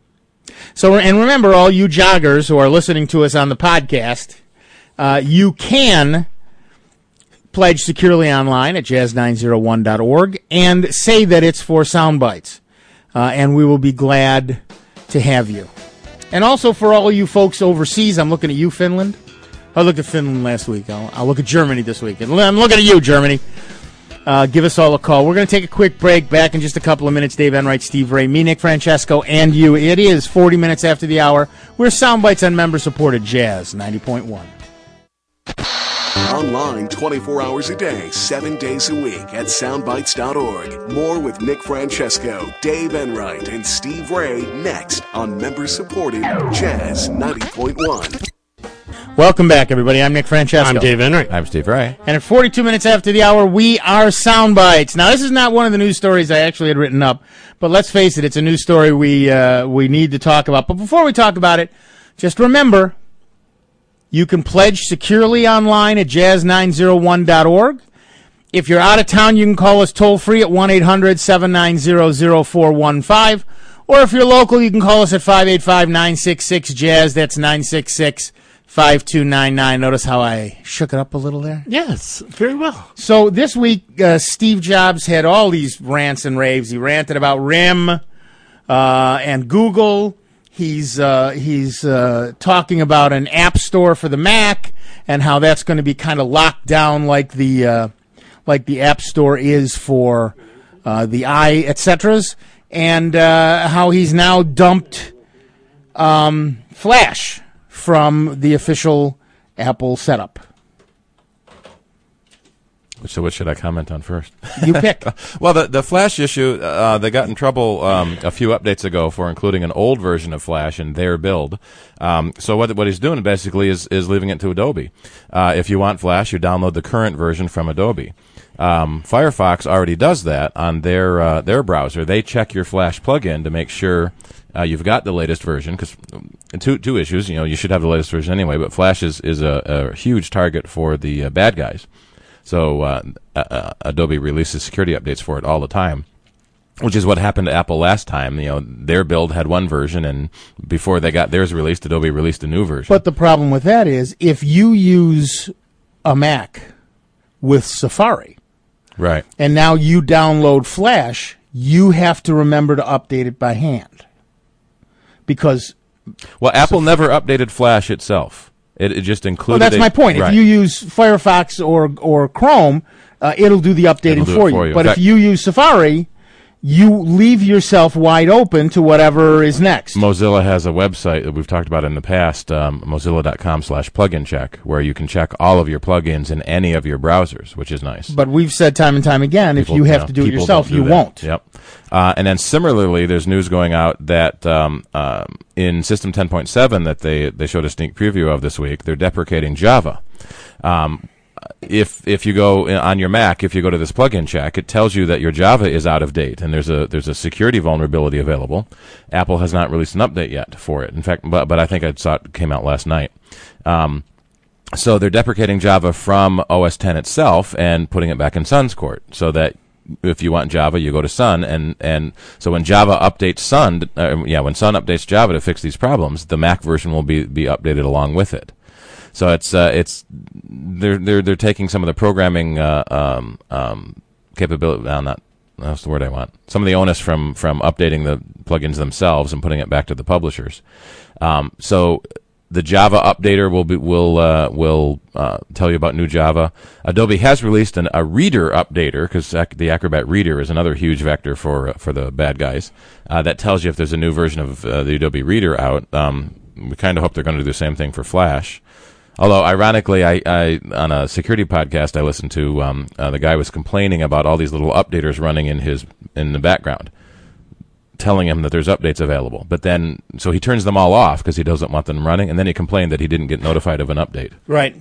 B: So, and remember, all you joggers who are listening to us on the podcast, uh, you can pledge securely online at jazz nine oh one dot org and say that it's for Soundbites, uh, and we will be glad to have you. And also for all you folks overseas, I'm looking at you, Finland. I looked at Finland last week. I'll, I'll look at Germany this week. And I'm looking at you, Germany. Uh, give us all a call. We're going to take a quick break. Back in just a couple of minutes. Dave Enright, Steve Ray, me, Nick Francesco, and you. It is forty minutes after the hour. We're Soundbites on member-supported Jazz ninety point one.
A: Online twenty-four hours a day, seven days a week at soundbites dot org. More with Nick Francesco, Dave Enright, and Steve Ray next on member-supported Jazz ninety point one.
B: Welcome back, everybody. I'm Nick Francesco.
C: I'm Dave Enright.
D: I'm Steve Ray.
B: And at forty-two minutes after the hour, we are Soundbites. Now, this is not one of the news stories I actually had written up, but let's face it, it's a news story we uh, we need to talk about. But before we talk about it, just remember, you can pledge securely online at jazz nine oh one dot org. If you're out of town, you can call us toll-free at one eight hundred, seven nine zero, zero four one five. Or if you're local, you can call us at five eight five, nine six six, jazz. That's nine six six, five two nine nine. Notice how I shook it up a little there?
C: Yes, very well.
B: So this week, uh, Steve Jobs had all these rants and raves. He ranted about R I M uh, and Google. He's uh, he's uh, talking about an app store for the Mac and how that's going to be kind of locked down like the uh, like the App Store is for uh, the i, et ceteras, and uh, how he's now dumped um, Flash from the official Apple setup.
D: So what should I comment on first?
B: You pick.
D: Well, the the Flash issue, uh, they got in trouble um, a few updates ago for including an old version of Flash in their build. Um, so what what he's doing basically is is leaving it to Adobe. Uh, if you want Flash, you download the current version from Adobe. Um, Firefox already does that on their uh, their browser. They check your Flash plugin to make sure uh, you've got the latest version. Because two two issues, you know, you should have the latest version anyway. But Flash is is a, a huge target for the uh, bad guys. So uh, uh, Adobe releases security updates for it all the time, which is what happened to Apple last time. You know, their build had one version, and before they got theirs released, Adobe released a new version.
B: But the problem with that is, if you use a Mac with Safari,
D: right,
B: and now you download Flash, you have to remember to update it by hand, because
D: well, Apple never updated Flash itself. It, it just included.
B: Well, that's
D: a,
B: my point.
D: Right.
B: If you use Firefox or or Chrome, uh, it'll do the updating
D: do
B: for,
D: it
B: you.
D: for you.
B: But
D: In
B: if
D: fact-
B: you use Safari, you leave yourself wide open to whatever is next.
D: Mozilla has a website that we've talked about in the past, um, mozilla.com slash plugin check, where you can check all of your plugins in any of your browsers, which is nice.
B: But we've said time and time again,
D: People,
B: if you have
D: know,
B: to do it
D: people
B: yourself,
D: don't do
B: you
D: that.
B: won't.
D: Yep. Uh, and then similarly, there's news going out that um, um, in System ten point seven that they, they showed a sneak preview of this week, they're deprecating Java. Um, if if you go in, on your Mac, if you go to this plugin check, it tells you that your Java is out of date, and there's a there's a security vulnerability available. Apple has not released an update yet for it. In fact, but but I think I saw it came out last night. Um, so they're deprecating Java from O S ten itself and putting it back in Sun's court, so that if you want Java, you go to Sun, and, and so when Java updates Sun, uh, yeah, when Sun updates Java to fix these problems, the Mac version will be be updated along with it. So it's uh, it's they're they're they're taking some of the programming uh, um, um, capability. Well, not that's the word I want. Some of the onus from from updating the plugins themselves and putting it back to the publishers. Um, so the Java updater will be will uh, will uh, tell you about new Java. Adobe has released an, a reader updater, because ac- the Acrobat Reader is another huge vector for uh, for the bad guys. Uh, that tells you if there's a new version of uh, the Adobe Reader out. Um, we kind of hope they're going to do the same thing for Flash. Although, ironically, I, I on a security podcast I listened to, um, uh, the guy was complaining about all these little updaters running in his in the background, telling him that there's updates available. But then, so he turns them all off because he doesn't want them running, and then he complained that he didn't get notified of an update.
B: Right.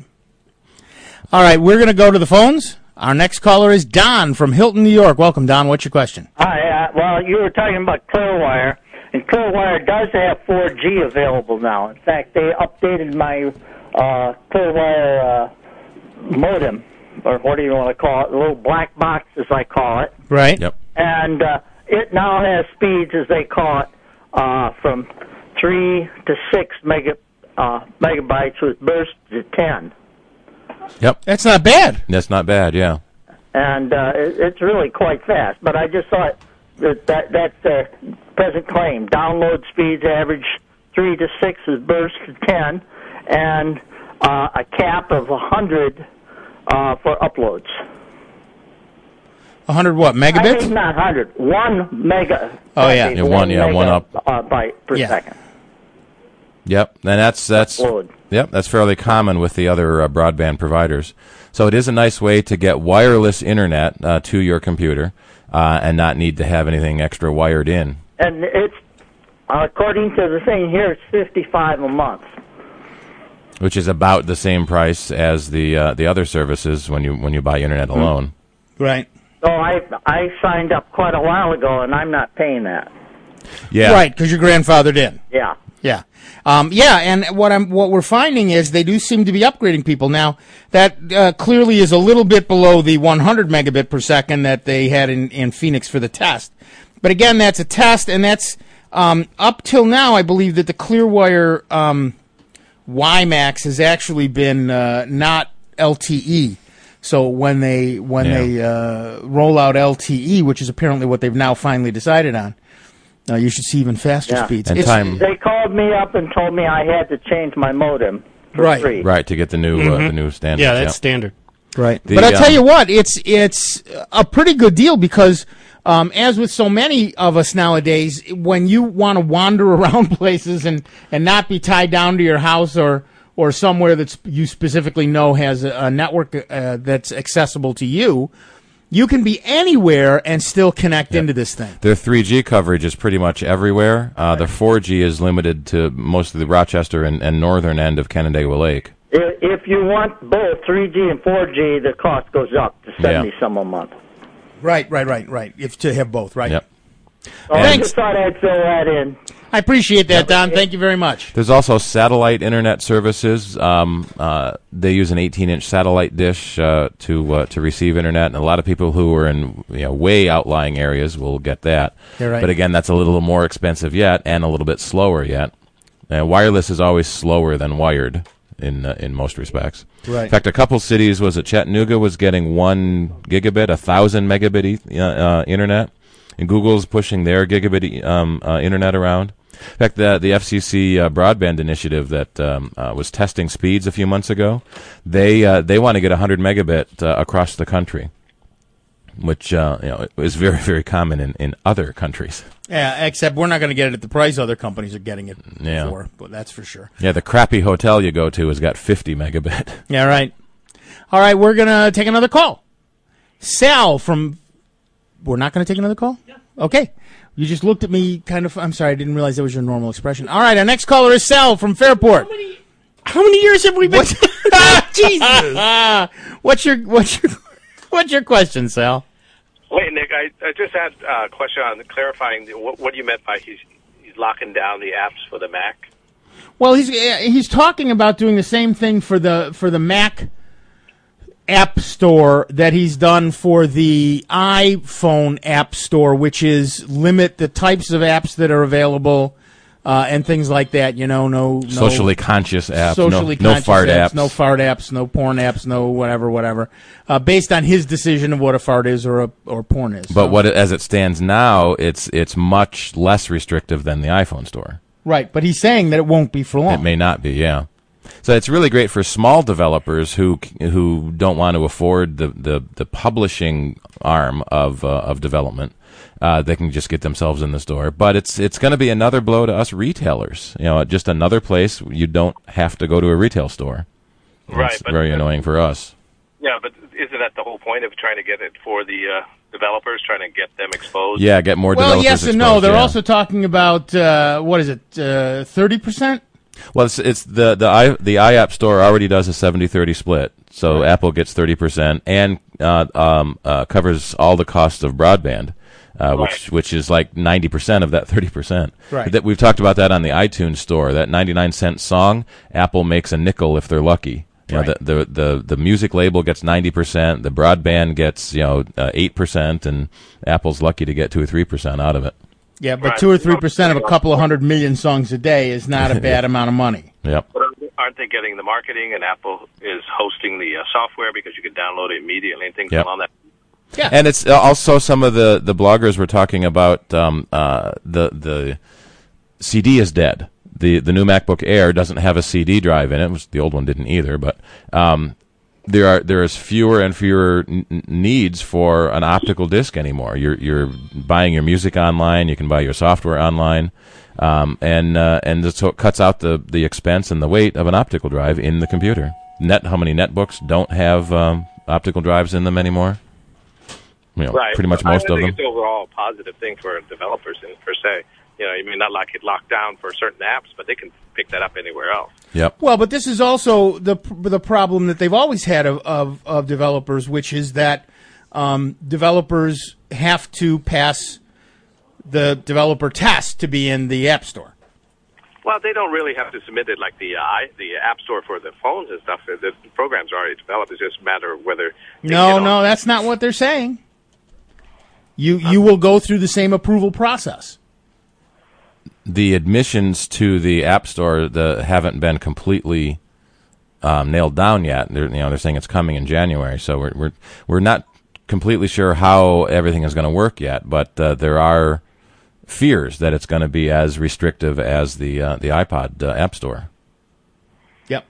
B: All right, we're going to go to the phones. Our next caller is Don from Hilton, New York. Welcome, Don. What's your question?
F: Hi. Uh, well, you were talking about Clearwire, and Clearwire does have four G available now. In fact, they updated my uh, Clearwire uh, modem, or what do you want to call it, the little black box, as I call it.
B: Right.
D: Yep.
F: And uh, it now has speeds, as they call it, uh, from three to six mega, uh, megabytes with bursts to ten.
D: Yep.
B: That's not bad.
D: That's not bad, yeah.
F: And uh, it, it's really quite fast. But I just thought that, that that's their present claim. Download speeds average three to six with bursts to ten, and uh, a cap of one hundred uh, for uploads.
B: one hundred what,
F: I
B: megabits?
F: think not one hundred. One mega.
B: Oh, yeah.
D: Yeah, one- yeah, one up.
F: Uh, byte per
B: Yeah.
F: second.
D: Yep, and that's that's
F: Upload.
D: yep, that's fairly common with the other uh, broadband providers. So it is a nice way to get wireless internet uh, to your computer uh, and not need to have anything extra wired in.
F: And it's, according to the thing here, it's fifty-five a month.
D: Which is about the same price as the uh, the other services when you when you buy internet alone.
B: Right.
F: So I I signed up quite a while ago, and I'm not paying that.
D: Yeah,
B: Right, because your grandfather did.
F: Yeah.
B: Yeah, um, yeah, and what I'm what we're finding is they do seem to be upgrading people now. That uh, clearly is a little bit below the one hundred megabit per second that they had in, in Phoenix for the test. But again, that's a test, and that's um, up till now. I believe that the Clearwire um, WiMAX has actually been uh, not L T E. So when they when
D: Yeah.
B: they uh, roll out L T E, which is apparently what they've now finally decided on. Uh, you should see even faster
F: Yeah.
B: speeds.
D: And
B: It's-
D: time
F: They called me up and told me I had to change my modem for
B: Right.
F: free.
D: right to get the new uh, the new standards.
C: Yeah, that's
D: yep.
C: standard.
B: Right.
D: The,
B: but I tell
D: um,
B: you what, it's it's a pretty good deal because, um, as with so many of us nowadays, when you want to wander around places and, and not be tied down to your house or or somewhere that's you specifically know has a, a network uh, that's accessible to you, you can be anywhere and still connect yep. into this thing.
D: Their three G coverage is pretty much everywhere. Uh, the four G is limited to most of the Rochester and, and northern end of Canandaigua Lake.
F: If you want both three G and four G, the cost goes up to seventy yeah. some a month.
B: Right, right, right, right. If to have both, right?
D: Yep.
F: So I just thought I'd fill that in.
B: I appreciate that, Don. Thank you very much.
D: There's also satellite internet services. Um, uh, they use an eighteen inch satellite dish uh, to uh, to receive internet, and a lot of people who are in you know way outlying areas will get that.
B: You're right.
D: But again, that's a little more expensive yet, and a little bit slower yet. Uh, wireless is always slower than wired in uh, in most respects.
B: Right.
D: In fact, a couple cities was it Chattanooga was getting one gigabit, a thousand megabit uh, uh, internet, and Google's pushing their gigabit um, uh, internet around. In fact, the the F C C uh, broadband initiative that um, uh, was testing speeds a few months ago, they uh, they want to get one hundred megabit uh, across the country, which uh, you know is very very common in, in other countries.
B: Yeah, except we're not going to get it at the price other companies are getting it
D: yeah.
B: for, but that's for sure.
D: Yeah, the crappy hotel you go to has got fifty megabit.
B: Yeah, right. All right, we're going to take another call. Sal from... We're not going to take another call? Yeah. Okay. You just looked at me kind of... I'm sorry, I didn't realize that was your normal expression. All right, our next caller is Sal from Fairport.
C: How many, how many years have we been...
B: What? Jesus! what's your what's your what's your question, Sal?
G: Wait, Nick, I, I just had a question on clarifying the, what, what you meant by he's he's locking down the apps for the Mac.
B: Well, he's he's talking about doing the same thing for the for the Mac App Store that he's done for the iPhone App Store, which is limit the types of apps that are available uh, and things like that. You know, no, no
D: socially conscious apps,
B: socially
D: no,
B: conscious
D: no fart apps,
B: apps, no fart apps, no porn apps, no whatever, whatever. Uh, based on his decision of what a fart is or a or porn is.
D: But
B: so.
D: what it, as it stands now, it's it's much less restrictive than the iPhone store.
B: Right, but he's saying that it won't be for long.
D: It may not be, yeah. So it's really great for small developers who who don't want to afford the, the, the publishing arm of uh, of development. Uh, they can just get themselves in the store. But it's it's going to be another blow to us retailers. You know, just another place you don't have to go to a retail store.
G: Right.
D: It's
G: but,
D: very annoying for us.
G: Yeah, but isn't that the whole point of trying to get it for the uh, developers, trying to get them exposed?
D: Yeah, get more
B: well,
D: developers
B: yes and
D: exposed,
B: no. They're
D: yeah.
B: also talking about, uh, what is it, uh, thirty percent?
D: Well, it's, it's the the i the iApp Store already does a seventy thirty split, so right. Apple gets thirty percent and uh, um, uh, covers all the costs of broadband, uh,
G: right.
D: which which is like ninety percent of that thirty percent.
B: Right.
D: That we've talked about that on the iTunes Store. That ninety-nine cent song, Apple makes a nickel if they're lucky. You know,
B: right.
D: the, the the the music label gets ninety percent, the broadband gets you know uh, eight percent, and Apple's lucky to get two or three percent out of it.
B: Yeah, but
G: right.
B: two or three percent of a couple of hundred million songs a day is not a bad amount of money.
D: Yep.
G: But aren't they getting the marketing, and Apple is hosting the uh, software because you can download it immediately and things
D: yep.
G: along that?
B: Yeah.
D: And it's also some of the, the bloggers were talking about um, uh, the the C D is dead. The the new MacBook Air doesn't have a C D drive in it, which the old one didn't either. But um, there are there is fewer and fewer n- needs for an optical disc anymore. You're you're buying your music online. You can buy your software online, um, and uh, and so it cuts out the, the expense and the weight of an optical drive in the computer. Net how many netbooks don't have um, optical drives in them anymore? You know,
G: right.
D: pretty much
G: I
D: most
G: think
D: of them.
G: It's overall a positive thing for developers, in, per se. You know, you may not like it locked down for certain apps, but they can pick that up anywhere else.
D: Yep.
B: Well, but this is also the the problem that they've always had of of, of developers, which is that um, developers have to pass the developer test to be in the App Store.
G: Well, they don't really have to submit it like the uh, i the App Store for the phones and stuff. The programs are already developed. It's just a matter of whether. They
B: No,
G: get
B: no,
G: on.
B: that's not what they're saying. You you will go through the same approval process.
D: The admissions to the App Store the, haven't been completely um, nailed down yet. They're, you know, they're saying it's coming in January, so we're we're we're not completely sure how everything is going to work yet. But uh, there are fears that it's going to be as restrictive as the uh, the iPod uh, App Store.
B: Yep.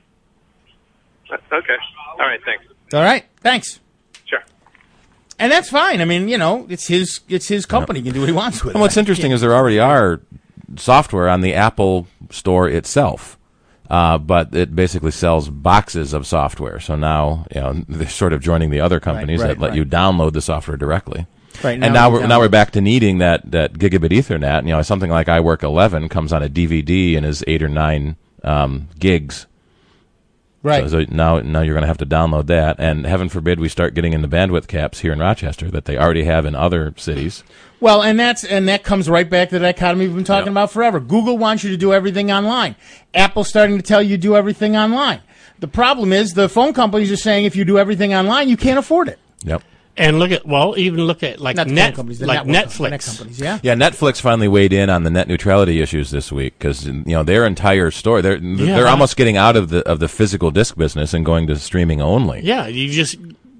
G: Okay. All right. Thanks.
B: All right. Thanks.
G: Sure.
B: And that's fine. I mean, you know, it's his it's his company. He can do what he wants with it.
D: And what's interesting is there already are software on the Apple Store itself. Uh, but it basically sells boxes of software. So now, you know, they're sort of joining the other companies
B: right,
D: that let
B: right.
D: you download the software directly.
B: Right,
D: and now
B: you
D: we're now we're
B: download-
D: back to needing that, that gigabit Ethernet. You know, something like iWork eleven comes on a D V D and is eight or nine um, gigs.
B: Right.
D: So, so now now you're going to have to download that, and heaven forbid we start getting into bandwidth caps here in Rochester that they already have in other cities.
B: Well, and that's and that comes right back to the dichotomy we've been talking
D: Yep.
B: about forever. Google wants you to do everything online. Apple's starting to tell you to do everything online. The problem is the phone companies are saying if you do everything online, you can't afford it.
D: Yep.
C: And look at, well, even look at like
B: Not the
C: net,
B: phone companies, the
C: like
B: network com- the net
C: Netflix.
B: companies, yeah.
D: Yeah, Netflix finally weighed in on the net neutrality issues this week because you know their entire store they're
C: Yeah.
D: they're almost getting out of the of the physical disc business and going to streaming only.
C: Yeah, you just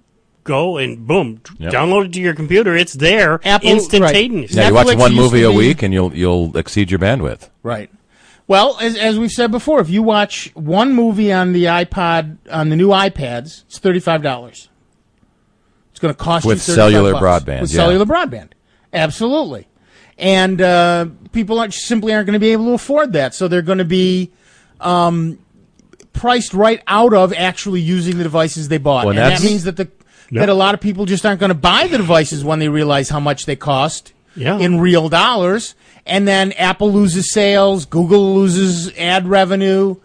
C: go and boom,
D: Yep.
C: download it to your computer. It's there,
B: Apple-
C: instantaneous.
D: Yeah, you watch
B: Netflix
D: one
B: used
D: movie
B: to
D: a
B: be-
D: week and you'll you'll exceed your bandwidth.
B: Right. Well, as as we've said before, if you watch one movie on the iPod on the new iPads, it's thirty-five dollars. It's going to cost
D: With
B: you thirty-five
D: cellular
B: bucks.
D: broadband,
B: With
D: yeah.
B: cellular broadband, absolutely. And uh, people aren't, simply aren't going to be able to afford that, so they're going to be um, priced right out of actually using the devices they bought.
D: Well,
B: and that
D: that's-
B: means that the that a lot of people just aren't going to buy the devices when they realize how much they cost
C: Yeah.
B: in real dollars. And then Apple loses sales, Google loses ad revenue,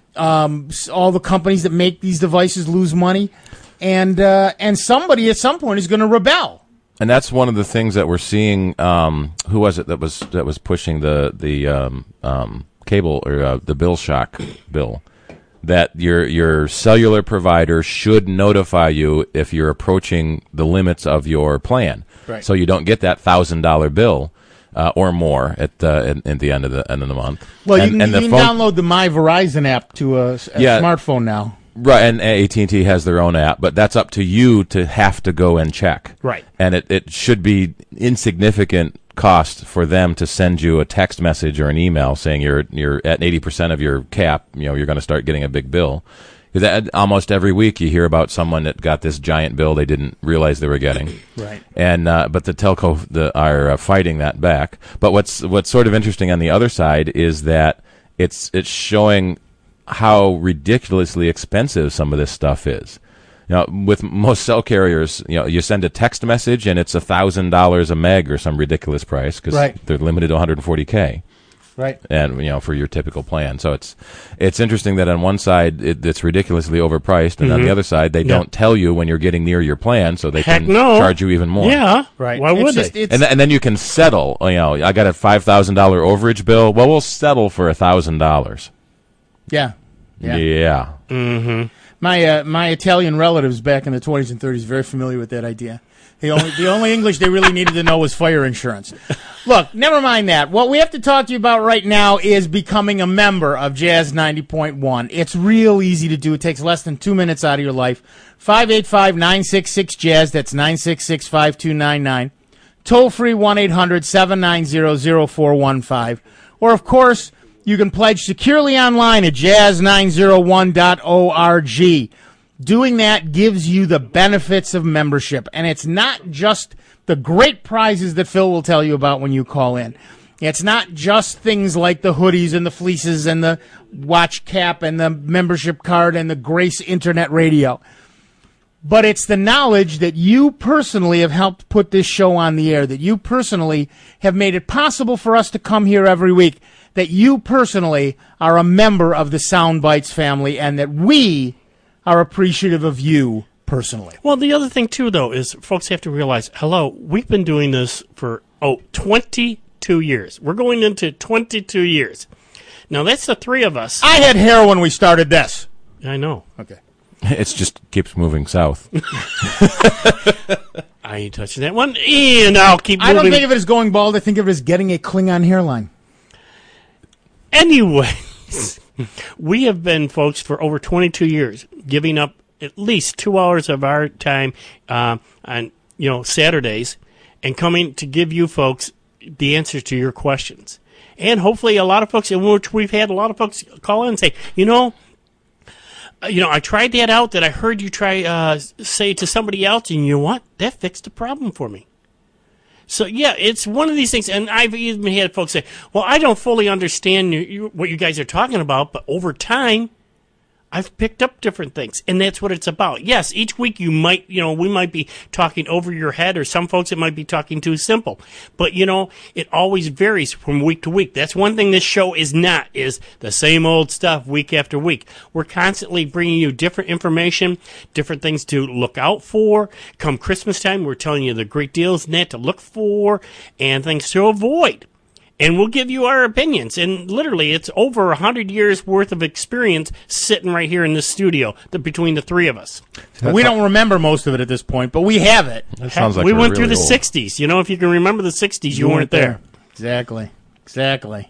B: um, s- all the companies that make these devices lose money, and uh, and somebody at some point is going to rebel.
D: And that's one of the things that we're seeing. Um, who was it that was that was pushing the the um, um, cable or uh, the bill shock bill? That your your cellular provider should notify you if you're approaching the limits of your plan,
B: Right.
D: so you don't get that thousand dollar bill uh, or more at the at, at the end of the end of the month.
B: Well,
D: and,
B: you can,
D: and
B: you
D: the
B: can
D: phone-
B: download the My Verizon app to a, s- a
D: Yeah.
B: smartphone now.
D: Right, and A T and T has their own app, but that's up to you to have to go and check.
B: Right.
D: And it, it should be insignificant cost for them to send you a text message or an email saying you're you're at eighty percent of your cap, you know, you're going to start getting a big bill. Because almost every week you hear about someone that got this giant bill they didn't realize they were getting.
B: Right.
D: And uh, but the telco the, are uh, fighting that back. But what's what's sort of interesting on the other side is that it's it's showing how ridiculously expensive some of this stuff is. You know, with most cell carriers, you know, you send a text message and it's a thousand dollars a meg or some ridiculous price because
B: Right.
D: they're limited to one hundred forty k.
B: Right.
D: And you know, for your typical plan. So it's it's interesting that on one side it, it's ridiculously overpriced, and on the other side they
C: Yeah.
D: don't tell you when you're getting near your plan, so they
C: Heck
D: can
C: no.
D: charge you even more.
C: Yeah.
B: Right.
C: Why
B: It's
C: would
B: just-
C: they?
B: it's-
D: And, th- and then you can settle. You know, I got a five thousand dollar overage bill. Well, we'll settle for a thousand dollars.
B: yeah. Yeah.
D: Yeah.
B: My uh, my Italian relatives back in the twenties and thirties very familiar with that idea. The only the only English they really needed to know was fire insurance. Look, never mind that. What we have to talk to you about right now is becoming a member of Jazz ninety point one. It's real easy to do. It takes less than two minutes out of your life. five eight five, nine six six, jazz. That's nine six six, five two nine nine. Toll free one eight hundred, seven nine zero, zero four one five. Or, of course, you can pledge securely online at jazz nine oh one dot org. Doing that gives you the benefits of membership. And it's not just the great prizes that Phil will tell you about when you call in. It's not just things like the hoodies and the fleeces and the watch cap and the membership card and the Grace Internet Radio. But it's the knowledge that you personally have helped put this show on the air, that you personally have made it possible for us to come here every week, that you personally are a member of the Sound Bites family, and that we are appreciative of you personally.
C: Well, the other thing, too, though, is folks have to realize, hello, we've been doing this for, oh, twenty-two years. We're going into twenty-two years. Now, that's the three of us.
B: I had hair when we started this.
C: I know.
B: Okay.
D: It just keeps moving south.
C: I ain't touching that one. And I'll keep
B: I
C: moving.
B: don't think of it as going bald. I think of it as getting a Klingon hairline.
C: Anyways, we have been, folks, for over twenty-two years, giving up at least two hours of our time uh, on, you know, Saturdays and coming to give you folks the answers to your questions. And hopefully a lot of folks, in which we've had a lot of folks call in and say, you know, uh, you know, I tried that out that I heard you try uh, say to somebody else, and you know what? That fixed the problem for me. So, yeah, it's one of these things, and I've even had folks say, well, I don't fully understand you, you, what you guys are talking about, but over time, I've picked up different things, and that's what it's about. Yes, each week you might, you know, we might be talking over your head, or some folks it might be talking too simple. But, you know, it always varies from week to week. That's one thing this show is not, is the same old stuff week after week. We're constantly bringing you different information, different things to look out for. Come Christmas time, we're telling you the great deals and that to look for, and things to avoid. And we'll give you our opinions. And literally, it's over one hundred years worth of experience sitting right here in this studio the, between the three of us.
B: We don't remember most of it at this point, but we have it.
D: That sounds like
C: we
D: we're
C: went
D: really
C: through the
D: old.
C: sixties. You know, if you can remember the sixties, you, weren't there.
B: Exactly. Exactly.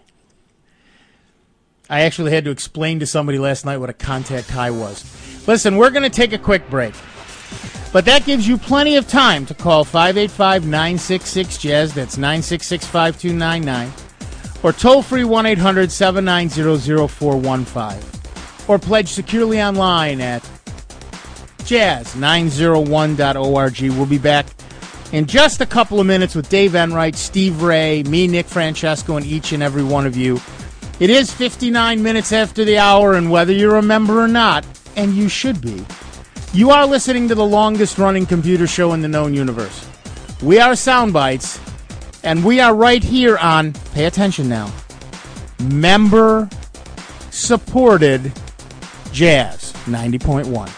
B: I actually had to explain to somebody last night what a contact high was. Listen, we're going to take a quick break. But that gives you plenty of time to call five eight five, nine six six, jazz. That's nine six six, five two nine nine. Or toll free one eight hundred, seven nine zero, zero four one five. Or pledge securely online at jazz nine oh one dot org. We'll be back in just a couple of minutes with Dave Enright, Steve Ray, me, Nick Francesco, and each and every one of you. It is fifty-nine minutes after the hour, and whether you're a member or not, and you should be, you are listening to the longest-running computer show in the known universe. We are Soundbites, and we are right here on, pay attention now, member-supported Jazz ninety point one.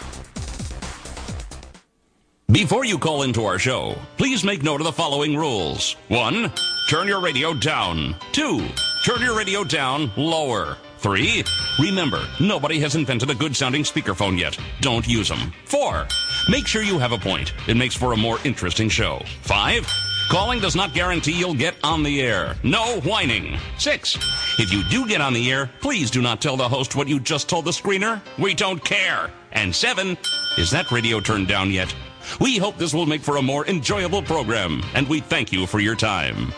H: Before you call into our show, please make note of the following rules. One, turn your radio down. Two, turn your radio down lower. Three, remember, nobody has invented a good-sounding speakerphone yet. Don't use them. Four, make sure you have a point. It makes for a more interesting show. Five, calling does not guarantee you'll get on the air. No whining. Six, if you do get on the air, please do not tell the host what you just told the screener. We don't care. And seven, is that radio turned down yet? We hope this will make for a more enjoyable program, and we thank you for your time.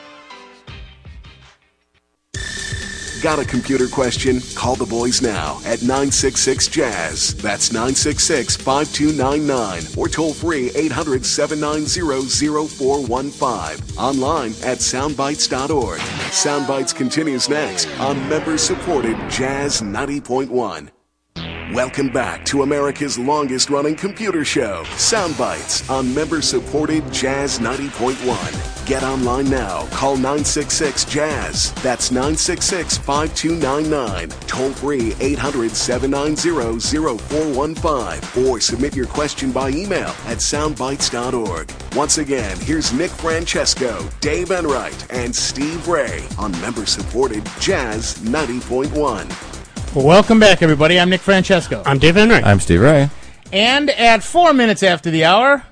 A: Got a computer question? Call the boys now at nine six six, jazz. That's nine six six, five two nine nine. Or toll free eight hundred, seven nine zero, zero four one five. Online at soundbites dot org. Soundbites continues next on member-supported Jazz ninety point one. Welcome back to America's longest-running computer show, Soundbites, on member-supported Jazz ninety point one. Get online now. Call nine six six, jazz. That's nine six six, five two nine nine. Toll free eight hundred, seven nine zero, zero four one five. Or submit your question by email at soundbites dot org. Once again, here's Nick Francesco, Dave Enright, and Steve Ray on member-supported Jazz ninety point one.
B: Well, welcome back, everybody. I'm Nick Francesco.
C: I'm Dave Enright.
D: I'm Steve Ray.
B: And at four minutes after the hour,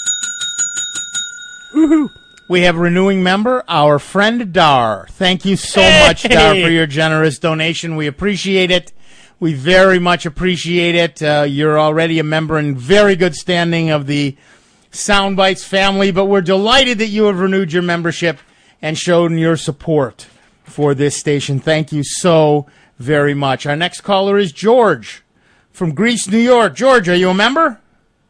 B: woohoo, we have a renewing member, our friend Dar. Thank you so
C: Hey.
B: much, Dar, for your generous donation. We appreciate it. We very much appreciate it. Uh, you're already a member in very good standing of the Soundbites family, but we're delighted that you have renewed your membership and shown your support for this station. Thank you so very much. Our next caller is George from Greece, New York. George, are you a member?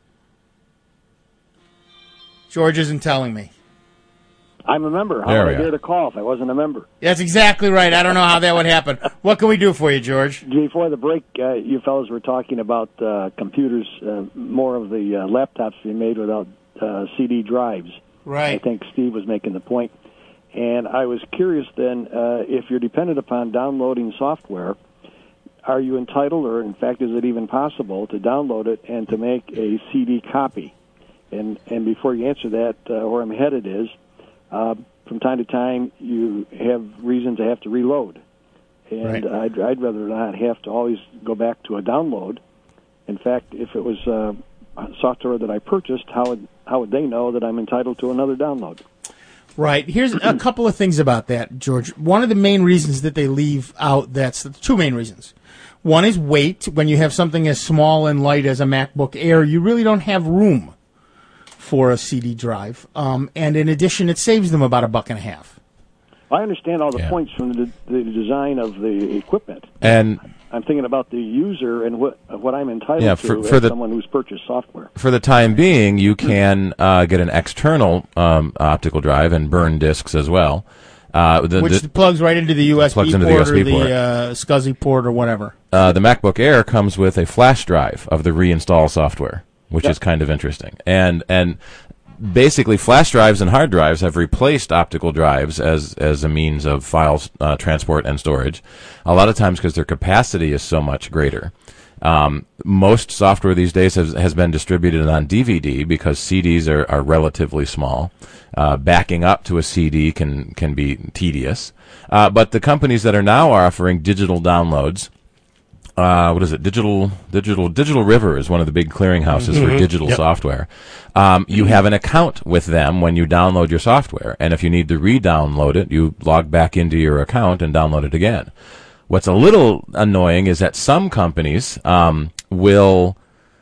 B: George isn't telling me.
I: I'm a member. How
D: There
I: would
D: we
I: I
D: are.
I: dare to call if I wasn't a member?
B: That's exactly right. I don't know how that would happen. What can we do for you, George?
I: Before the break, uh, you fellas were talking about uh, computers, uh, more of the uh, laptops being made without uh, C D drives.
B: Right.
I: I think Steve was making the point. And I was curious then, uh, if you're dependent upon downloading software, are you entitled, or in fact is it even possible, to download it and to make a C D copy? And and before you answer that, uh, where I'm headed is, uh, from time to time you have reason to have to reload. And
B: Right.
I: I'd, I'd rather not have to always go back to a download. In fact, if it was uh, software that I purchased, how would, how would they know that I'm entitled to another download?
B: Right. Here's a couple of things about that, George. One of the main reasons that they leave out, that's two main reasons. One is weight. When you have something as small and light as a MacBook Air, you really don't have room for a C D drive. Um, and in addition, it saves them about a buck and a half.
I: I understand all the
D: Yeah.
I: points from the, the design of the equipment.
D: And
I: I'm thinking about the user and what what I'm entitled
D: Yeah,
I: to
D: for-
I: as
D: for the-
I: someone who's purchased software.
D: For the time being, you can uh, get an external um, optical drive and burn discs as well. Uh, the,
B: Which
D: the,
B: plugs right into the U S B
D: Plugs into the
B: port
D: U S B
B: or the
D: port.
B: uh, SCSI port or whatever.
D: uh, the MacBook Air comes with a flash drive of the reinstall software, which
I: Yep.
D: is kind of interesting. And and basically, flash drives and hard drives have replaced optical drives as as a means of file uh, transport and storage. A lot of times because their capacity is so much greater. Um, most software these days has, has been distributed on D V D because C Ds are, are relatively small. Uh, backing up to a C D can can be tedious. Uh, but the companies that are now offering digital downloads, uh, what is it? Digital Digital Digital River is one of the big clearinghouses for digital
C: Yep.
D: software. Um, you have an account with them when you download your software, and if you need to re-download it, you log back into your account and download it again. What's a little annoying is that some companies um, will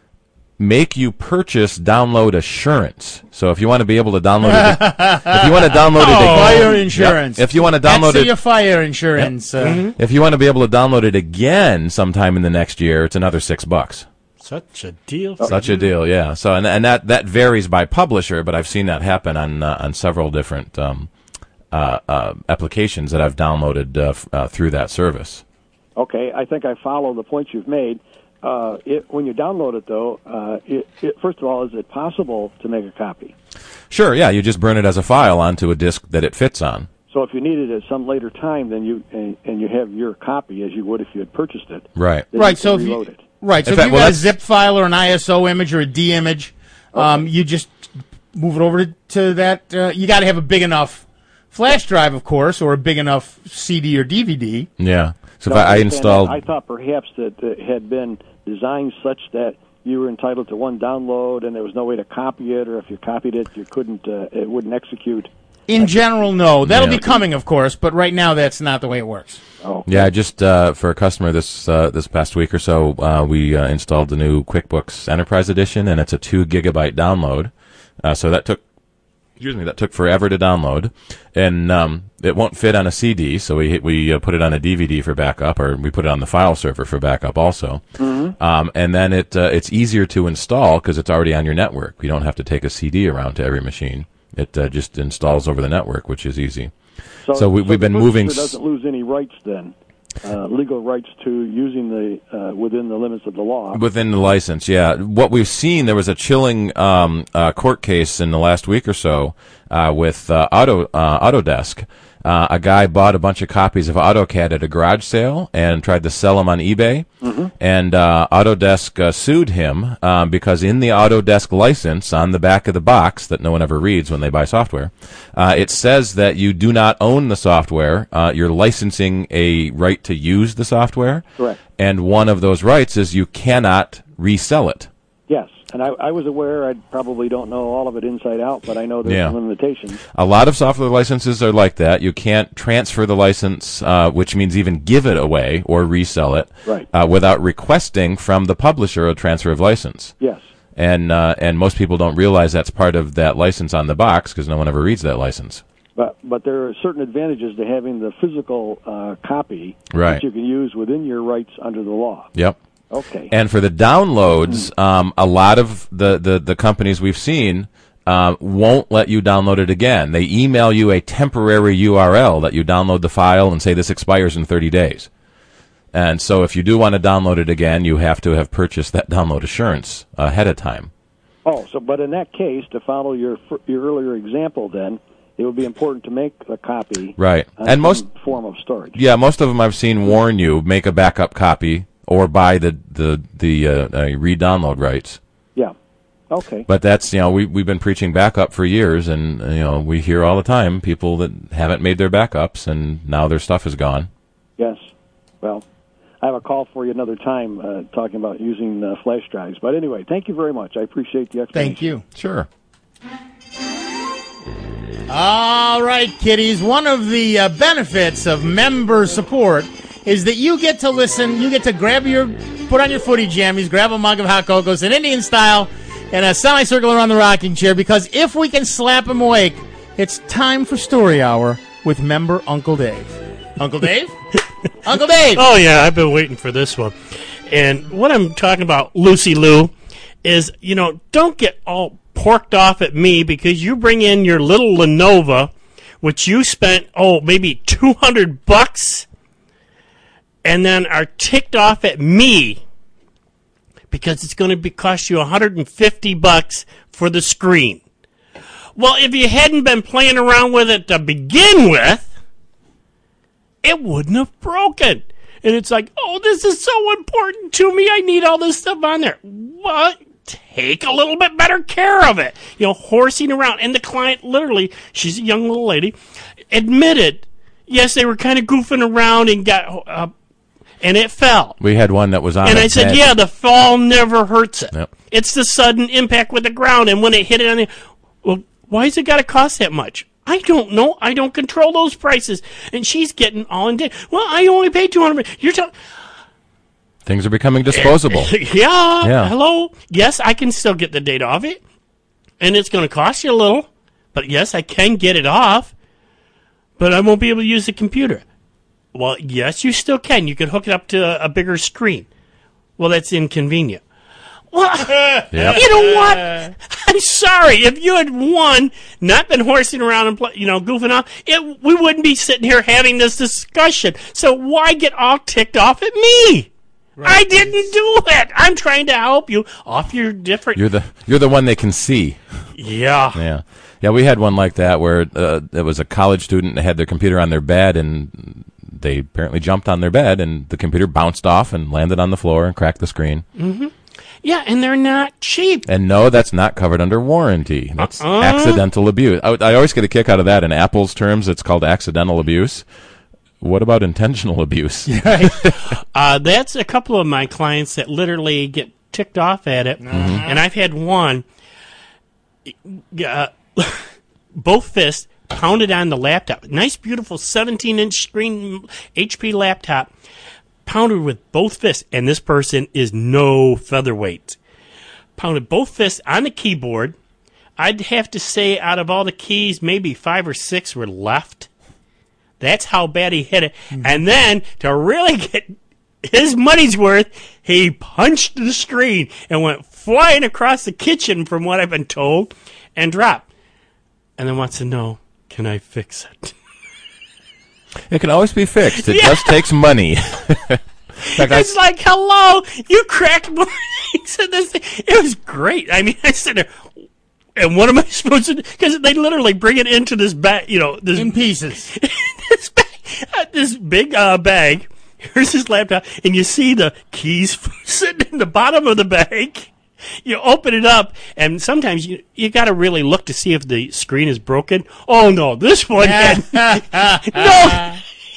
D: make you purchase download assurance. So if you want to be able to download it, if you want to download it again,
B: Fire insurance.
D: Yep. If you want to
B: That's
D: download
B: your
D: it,
B: fire insurance. Uh,
C: Mm-hmm.
D: if you want to be able to download it again sometime in the next year, it's another six bucks.
C: Such a deal.
D: Such a deal, yeah. So and and that, that varies by publisher, but I've seen that happen on uh, on several different um, uh, uh, applications that I've downloaded uh, f- uh, through that service.
I: Okay, I think I follow the points you've made. Uh, it, when you download it, though, uh, it, it, first of all, is it possible to make a copy?
D: Sure, yeah. You just burn it as a file onto a disk that it fits on.
I: So if you need it at some later time, then you and, and you have your copy as you would if you had purchased it.
D: Right.
I: Then
B: right.
I: you
B: So
I: can
B: if you,
I: reload it.
B: right. So
D: In
B: if
D: fact,
B: you've
D: well,
B: got a
D: that's-
B: zip file or an I S O image or a D image, um, you just move it over to, to that. Uh, you got to have a big enough flash drive, of course, or a big enough C D or D V D.
D: Yeah. So
I: No,
D: if I, I
I: understand
D: installed,
I: that. I thought perhaps that it had been designed such that you were entitled to one download, and there was no way to copy it, or if you copied it, you couldn't. Uh, it wouldn't execute.
B: In general, no. That'll
D: Yeah.
B: be coming, of course, but right now that's not the way it works.
I: Oh,
D: yeah, I just uh, for a customer this uh, this past week or so, uh, we uh, installed the new QuickBooks Enterprise Edition, and it's a two gigabyte download. Uh, so that took, excuse me, that took forever to download, and um, it won't fit on a C D. So we we uh, put it on a D V D for backup, or we put it on the file server for backup also. Mm-hmm. Um, and then it uh, it's easier to install because it's already on your network. You don't have to take a C D around to every machine. It uh, just installs over the network, which is easy. So we- we've
I: the
D: been moving
I: purchaser
D: s-
I: doesn't lose any rights then, uh, legal rights to using the uh, within the limits of the law.
D: Within the license, yeah. What we've seen, there was a chilling um, uh, court case in the last week or so uh, with uh, Auto uh, Autodesk. Uh, a guy bought a bunch of copies of AutoCAD at a garage sale and tried to sell them on eBay. Mm-hmm. And uh, Autodesk uh, sued him um, because in the Autodesk license on the back of the box that no one ever reads when they buy software, uh, it says that you do not own the software. Uh, you're licensing a right to use the software.
I: Correct.
D: And one of those rights is you cannot resell it.
I: Yes, and I, I was aware. I probably don't know all of it inside out, but I know there's
D: Yeah.
I: some limitations.
D: A lot of software licenses are like that. You can't transfer the license, uh, which means even give it away or resell it,
I: Right.
D: uh, without requesting from the publisher a transfer of license.
I: Yes.
D: And uh, and most people don't realize that's part of that license on the box because no one ever reads that license.
I: But but there are certain advantages to having the physical uh, copy
D: Right.
I: that you can use within your rights under the law.
D: Yep.
I: Okay.
D: And for the downloads, um, a lot of the, the, the companies we've seen uh, won't let you download it again. They email you a temporary U R L that you download the file and say this expires in thirty days. And so if you do want to download it again, you have to have purchased that download assurance ahead of time.
I: Oh, so but in that case, to follow your fir- your earlier example, then it would be important to make a copy,
D: Right.
I: on
D: And most
I: some form of storage.
D: Yeah, most of them I've seen warn you, make a backup copy or buy the the the uh, uh, re-download rights.
I: Yeah. Okay.
D: But that's, you know, we we've been preaching backup for years, and you know we hear all the time people that haven't made their backups and now their stuff is gone.
I: Yes. Well, I have a call for you another time uh, talking about using uh, flash drives. But anyway, thank you very much. I appreciate the explanation.
B: Thank you.
D: Sure.
B: All right, kiddies. One of the uh, benefits of member support is that you get to listen, you get to grab your, put on your footy jammies, grab a mug of hot cocoa, an Indian style, and a semicircle around the rocking chair, because if we can slap him awake, it's time for Story Hour with member Uncle Dave. Uncle Dave? Uncle Dave.
C: Oh, yeah, I've been waiting for this one. And what I'm talking about, Lucy Lou, is, you know, don't get all porked off at me because you bring in your little Lenovo, which you spent, oh, maybe two hundred bucks, and then are ticked off at me because it's going to be cost you one hundred fifty bucks for the screen. Well, if you hadn't been playing around with it to begin with, it wouldn't have broken. And it's like, oh, this is so important to me. I need all this stuff on there. Well, take a little bit better care of it. You know, horsing around. And the client literally, she's a young little lady, admitted, yes, they were kind of goofing around and got, uh, and it fell.
D: We had one that was on.
C: And I said,
D: head.
C: yeah, the fall never hurts it.
D: Yep.
C: It's the sudden impact with the ground. And when it hit it on the, well, why has it got to cost that much? I don't know. I don't control those prices. And she's getting all in debt. Well, I only paid two hundred dollars. You're telling...
D: Things are becoming disposable.
C: yeah,
D: yeah.
C: Hello. Yes, I can still get the data off it. And it's going to cost you a little. But yes, I can get it off. But I won't be able to use the computer. Well, yes, you still can. You can hook it up to a bigger screen. Well, that's inconvenient. Well, yep. You know what? I'm sorry. If you had won, not been horsing around and play, you know, goofing off, it, we wouldn't be sitting here having this discussion. So why get all ticked off at me? Right. I didn't do it. I'm trying to help you off your different.
D: You're the you're the one they can see.
C: Yeah.
D: Yeah. Yeah. We had one like that where uh, it was a college student that had their computer on their bed and they apparently jumped on their bed and the computer bounced off and landed on the floor and cracked the screen.
C: Mm-hmm. Yeah, and they're not cheap.
D: And no, that's not covered under warranty. That's
C: uh-uh.
D: accidental abuse. I, I always get a kick out of that. In Apple's terms, it's called accidental abuse. What about intentional abuse?
C: Right. uh, that's a couple of my clients that literally get ticked off at it. Mm-hmm. And I've had one, uh, both fists pounded on the laptop. Nice, beautiful seventeen-inch screen H P laptop. Pounded with both fists, and this person is no featherweight. Pounded both fists on the keyboard. I'd have to say out of all the keys, maybe five or six were left. That's how bad he hit it. Mm-hmm. And then, to really get his money's worth, he punched the screen and went flying across the kitchen, from what I've been told, and dropped. And then wants to know, can I fix it?
D: It can always be fixed. It
C: yeah.
D: just takes money. Fact,
C: it's I, like, hello, you cracked my said this thing. It was great. I mean, I said, and what am I supposed to do? Because they literally bring it into this bag, you know, this,
B: in pieces.
C: this, bag, uh, this big uh, bag. Here's his laptop, and you see the keys sitting in the bottom of the bag. You open it up, and sometimes you you got to really look to see if the screen is broken. Oh no, this one had no.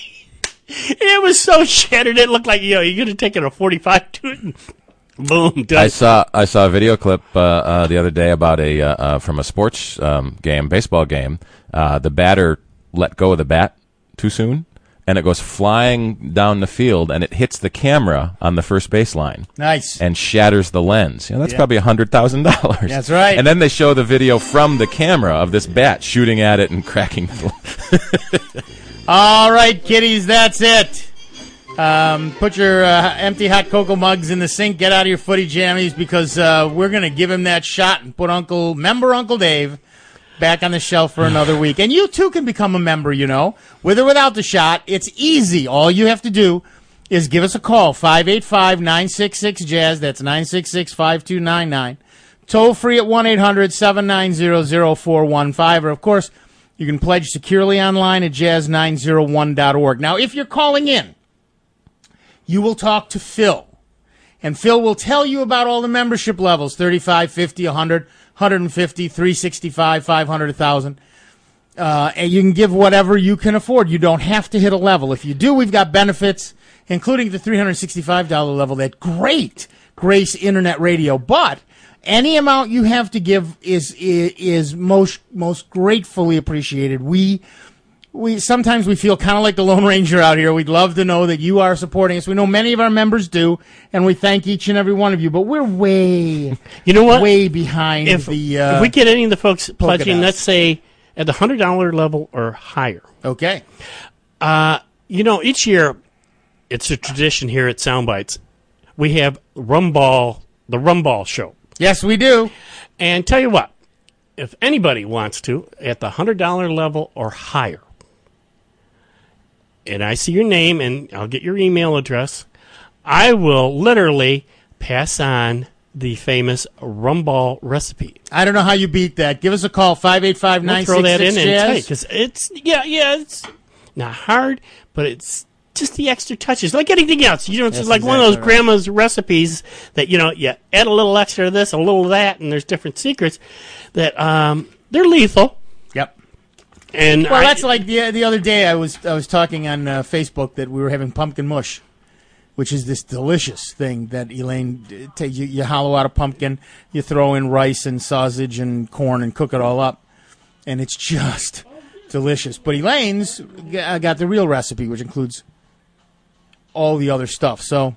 C: It was so shattered. It looked like, you know, you could have taken a forty-five to it. And boom, done.
D: I saw I saw a video clip uh, uh, the other day about a uh, uh, from a sports um, game, baseball game. Uh, the batter let go of the bat too soon, and it goes flying down the field, and it hits the camera on the first baseline.
B: Nice.
D: And shatters the lens. You know, that's yeah. probably one hundred thousand dollars.
B: That's right.
D: And then they show the video from the camera of this bat shooting at it and cracking the
B: All right, kiddies, that's it. Um, put your uh, empty hot cocoa mugs in the sink. Get out of your footy jammies, because uh, we're going to give him that shot and put Uncle, member Uncle Dave back on the shelf for another week. And you, too, can become a member, you know. With or without the shot, it's easy. All you have to do is give us a call, five eight five, nine six six, jazz. That's nine six six, five two nine nine. Toll free at one eight hundred, seven nine zero, zero four one five. Or, of course, you can pledge securely online at jazz nine oh one dot org. Now, if you're calling in, you will talk to Phil. And Phil will tell you about all the membership levels, thirty-five, fifty, one hundred, one fifty, three sixty-five, five hundred, one thousand. Uh, and you can give whatever you can afford. You don't have to hit a level. If you do, we've got benefits, including the three hundred sixty-five dollars level, that great Grace Internet Radio. But any amount you have to give is is, is most most gratefully appreciated. We we sometimes we feel kind of like the Lone Ranger out here. We'd love to know that you are supporting us. We know many of our members do, and we thank each and every one of you. But we're way,
C: you know what,
B: way behind
C: if,
B: the. Uh,
C: if we get any of the folks pledging, let's say at the hundred dollar level or higher.
B: Okay.
C: Uh, you know, each year it's a tradition here at Soundbites. We have Rumball, the Rumball Show.
B: Yes, we do.
C: And tell you what, if anybody wants to, at the one hundred dollars level or higher, and I see your name and I'll get your email address, I will literally pass on the famous Rumball recipe.
B: I don't know how you beat that. Give us a call, five eight five, nine six six,
C: we'll throw that in and tell you,
B: Jazz.
C: because it's, yeah, yeah, it's not hard, but it's just the extra touches. Like anything else. You know, it's
B: That's
C: like one of those
B: exactly right.
C: grandma's recipes that, you know, you add a little extra of this, a little of that, and there's different secrets that um, they're lethal.
B: Yep.
C: And
B: Well,
C: I-
B: that's like the the other day I was I was talking on uh, Facebook that we were having pumpkin mush, which is this delicious thing that Elaine uh, takes. You, you hollow out a pumpkin, you throw in rice and sausage and corn and cook it all up, and it's just delicious. But Elaine's g- uh, got the real recipe, which includes all the other stuff. So,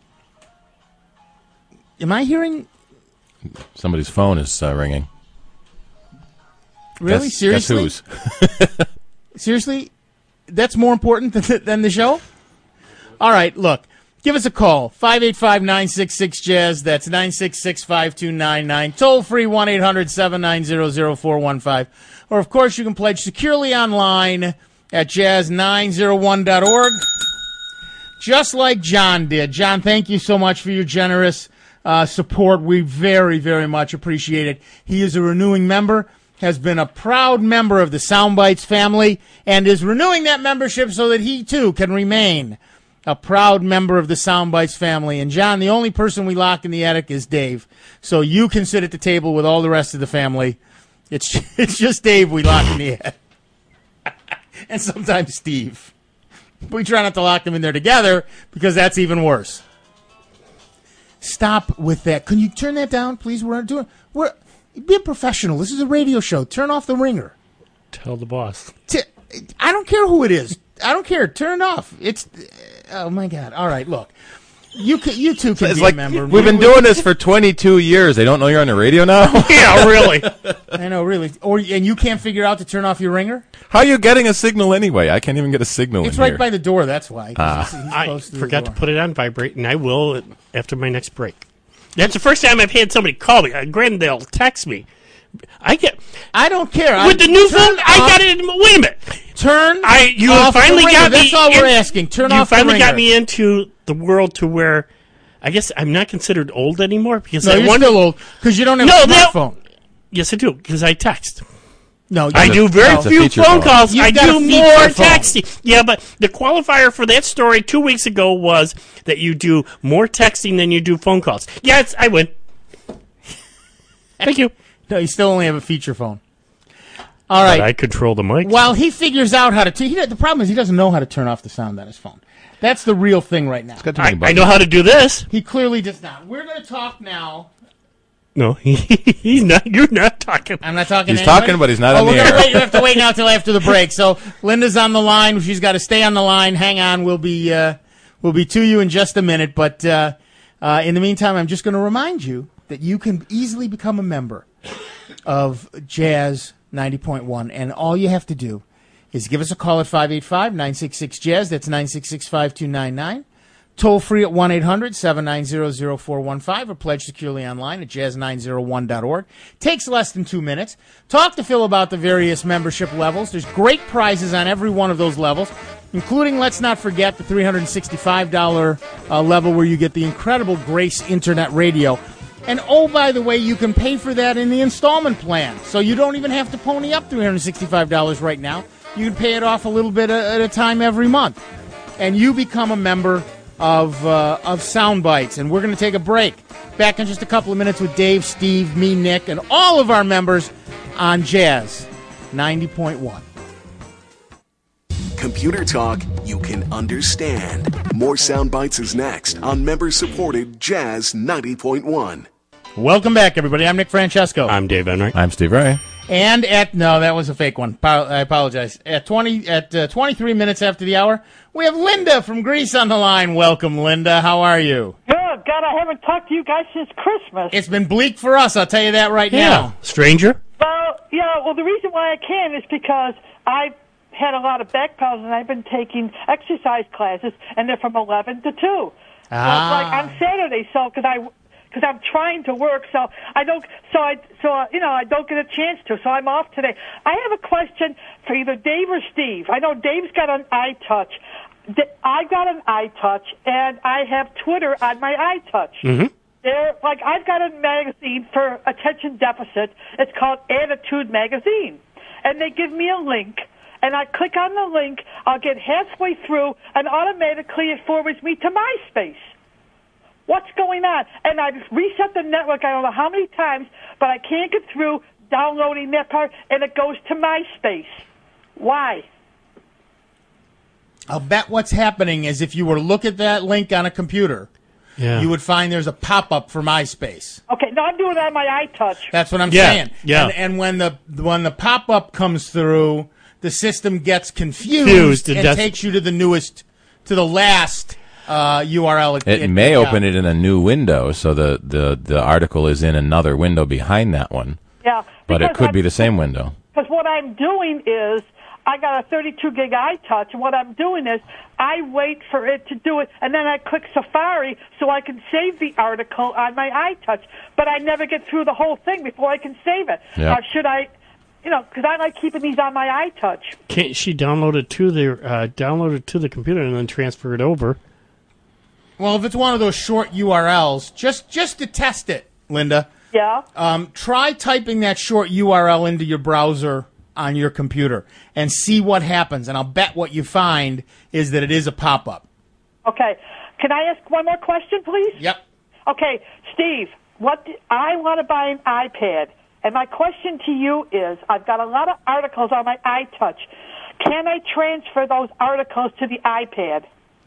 B: am I hearing
D: Somebody's phone is uh, ringing.
B: really
D: Guess-
B: seriously?
D: Guess whose?
B: Seriously? That's more important than, than the show? All right, look. Give us a call, five eight five, nine six six, Jazz. That's nine six six, five two nine nine. Toll free, one eight hundred, seven nine zero, zero four one five. Or, of course, you can pledge securely online at jazz nine oh one dot org, just like John did. John, thank you so much for your generous uh, support. We very, very much appreciate it. He is a renewing member, has been a proud member of the Soundbites family, and is renewing that membership so that he, too, can remain a proud member of the Soundbites family. And, John, the only person we lock in the attic is Dave. So you can sit at the table with all the rest of the family. It's, it's just Dave we lock in the attic. And sometimes Steve. We try not to lock them in there together because that's even worse. Stop with that. Can you turn that down, please? We're doing. We're be a professional. This is a radio show. Turn off the ringer.
C: Tell the boss.
B: T- I don't care who it is. I don't care. Turn it off. It's. Oh my God. All right. Look, you can, you two can
D: It's
B: be
D: like
B: a member.
D: we've been
B: We-
D: doing this for twenty-two years. They don't know you're on the radio now?
C: Yeah, really.
B: I know, really. Or and you can't figure out to turn off your ringer.
D: How are you getting a signal anyway? I can't even get a signal
B: It's
D: in
B: right
D: here.
B: by the door. That's why. 'cause
D: Ah.
B: he's- he's
C: I
B: close to the
C: forgot to
B: door.
C: put it on vibrate, and I will after my next break. That's the first time I've had somebody call me. Uh, Granted, they'll text me. I get
B: I don't care. I-
C: with the new
B: turn
C: phone. I
B: off-
C: got it. In, wait a minute.
B: Turn.
C: I you
B: off the
C: finally
B: ringer.
C: got me.
B: That's all
C: in-
B: we're asking. Turn
C: you
B: off the
C: finally got
B: ringer.
C: me into the world to where I guess I'm not considered old anymore because
B: No,
C: I
B: you're
C: wonder.
B: still old because you don't have
C: No,
B: a
C: that-
B: smartphone.
C: Yes, I do because I text.
B: No,
C: I
B: you-
C: do very
D: It's a
C: few
D: feature
C: phone
D: phone.
C: calls.
B: You've
C: I
B: got a
C: do
B: feature
C: more
B: phone.
C: texting. Yeah, but the qualifier for that story two weeks ago was that you do more texting than you do phone calls. Yeah, it's, I win. Thank you.
B: No, you still only have a feature phone. All right.
C: But I control the mic.
B: While he figures out how to, t- he, the problem is he doesn't know how to turn off the sound on his phone. That's the real thing right now.
D: Got too
C: I,
D: many
C: I
D: buttons.
C: know how to do this.
B: He clearly does not. We're going to talk now.
C: No, he's not. You're not talking.
B: I'm not talking.
D: He's
B: to anybody.
D: talking, but he's not
B: oh,
D: on
B: we're
D: the
B: gonna
D: air.
B: Wait, you have to wait now till after the break. So Linda's on the line. She's got to stay on the line. Hang on. We'll be uh, we'll be to you in just a minute. But uh, uh, in the meantime, I'm just going to remind you that you can easily become a member of Jazz ninety point one, and all you have to do is give us a call at five eight five, nine six six, Jazz. That's nine six six, five two nine nine. Toll free at one eight hundred, seven nine zero, zero four one five or pledge securely online at jazz nine oh one dot org. Takes less than two minutes. Talk to Phil about the various membership levels. There's great prizes on every one of those levels, including, let's not forget, the three hundred sixty-five dollars uh, level where you get the incredible Grace Internet Radio. And, oh, by the way, you can pay for that in the installment plan. So you don't even have to pony up three hundred sixty-five dollars right now. You can pay it off a little bit at a time every month. And you become a member of uh, of Soundbites. And we're going to take a break. Back in just a couple of minutes with Dave, Steve, me, Nick, and all of our members on Jazz ninety point one.
A: Computer talk you can understand. More Soundbites is next on member-supported Jazz ninety point one.
B: Welcome back, everybody. I'm Nick Francesco.
C: I'm Dave Enright.
D: I'm Steve Ray.
B: And at no, that was a fake one. Po- I apologize. At twenty at uh, twenty-three minutes after the hour, we have Linda from Greece on the line. Welcome, Linda. How are you?
J: Good. God, I haven't talked to you guys since Christmas.
B: It's been bleak for us. I'll tell you that right
C: Yeah.
B: now.
C: Stranger?
J: Well, yeah. Well, the reason why I can is because I had a lot of back problems, and I've been taking exercise classes, and they're from eleven to two.
B: Ah.
J: So it's like on Saturday, so because I because I'm trying to work, so I don't, so I, so uh, you know, I don't get a chance to, so I'm off today. I have a question for either Dave or Steve. I know Dave's got an iTouch. I got an iTouch, and I have Twitter on my iTouch.
C: Mm-hmm.
J: They're, like, I've got a magazine for attention deficit. It's called Attitude Magazine. And they give me a link, and I click on the link. I'll get halfway through, and automatically it forwards me to MySpace. What's going on? And I reset the network, I don't know how many times, but I can't get through downloading that part, and it goes to MySpace. Why?
B: I'll bet what's happening is if you were to look at that link on a computer,
C: Yeah.
B: you would find there's a pop-up for MySpace.
J: Okay, no, I'm doing it on my iTouch.
B: That's what I'm
C: Yeah,
B: saying.
C: yeah.
B: And, and when the when the pop-up comes through, the system gets confused,
C: Confused and
B: and
C: does-
B: takes you to the newest, to the last uh, U R L.
D: It may open it in a new window, so the, the, the article is in another window behind that one.
J: Yeah.
D: But it
J: because
D: could
J: I'm-
D: be the same window.
J: Because what I'm doing is, I got a thirty-two gig iTouch, and what I'm doing is, I wait for it to do it, and then I click Safari so I can save the article on my iTouch. But I never get through the whole thing before I can save it.
D: Yeah.
J: Or should I, you know, because I like keeping these on my iTouch.
C: Can't she download it to the uh, download it to the computer and then transfer it over?
B: Well, if it's one of those short U R Ls, just just to test it, Linda,
J: Yeah.
B: um, try typing that short U R L into your browser on your computer and see what happens. And I'll bet what you find is that it is a pop-up.
J: Okay. Can I ask one more question, please?
B: Yep.
J: Okay, Steve, what do- I want to buy an iPad, and my question to you is, I've got a lot of articles on my iTouch. Can I transfer those articles to the iPad?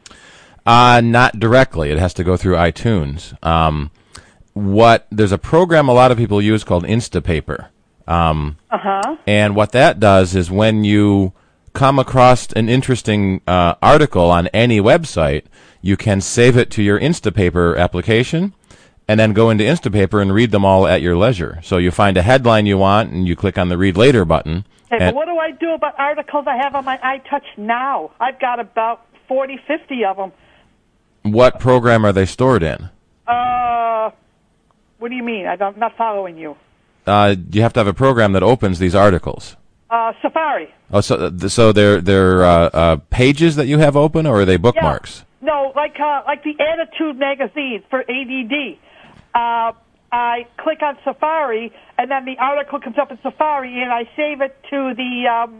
D: Uh, not directly. It has to go through iTunes. Um, what there's a program a lot of people use called Instapaper. Um,
J: Uh-huh.
D: and what that does is when you come across an interesting uh, article on any website, you can save it to your Instapaper application and then go into Instapaper and read them all at your leisure. So you find a headline you want and you click on the Read Later button.
J: Okay,
D: and
J: but what do I do about articles I have on my iTouch now? I've got about forty, fifty of them.
D: what program are they stored in?
J: Uh, what do you mean? I don't, I'm not following you.
D: Uh, you have to have a program that opens these articles.
J: Uh, Safari.
D: Oh, so th- so they're they're uh, uh, pages that you have open, or are they bookmarks?
J: Yeah. No, like uh, like the Attitude magazine for A D D. Uh, I click on Safari, and then the article comes up in Safari, and I save it to the um,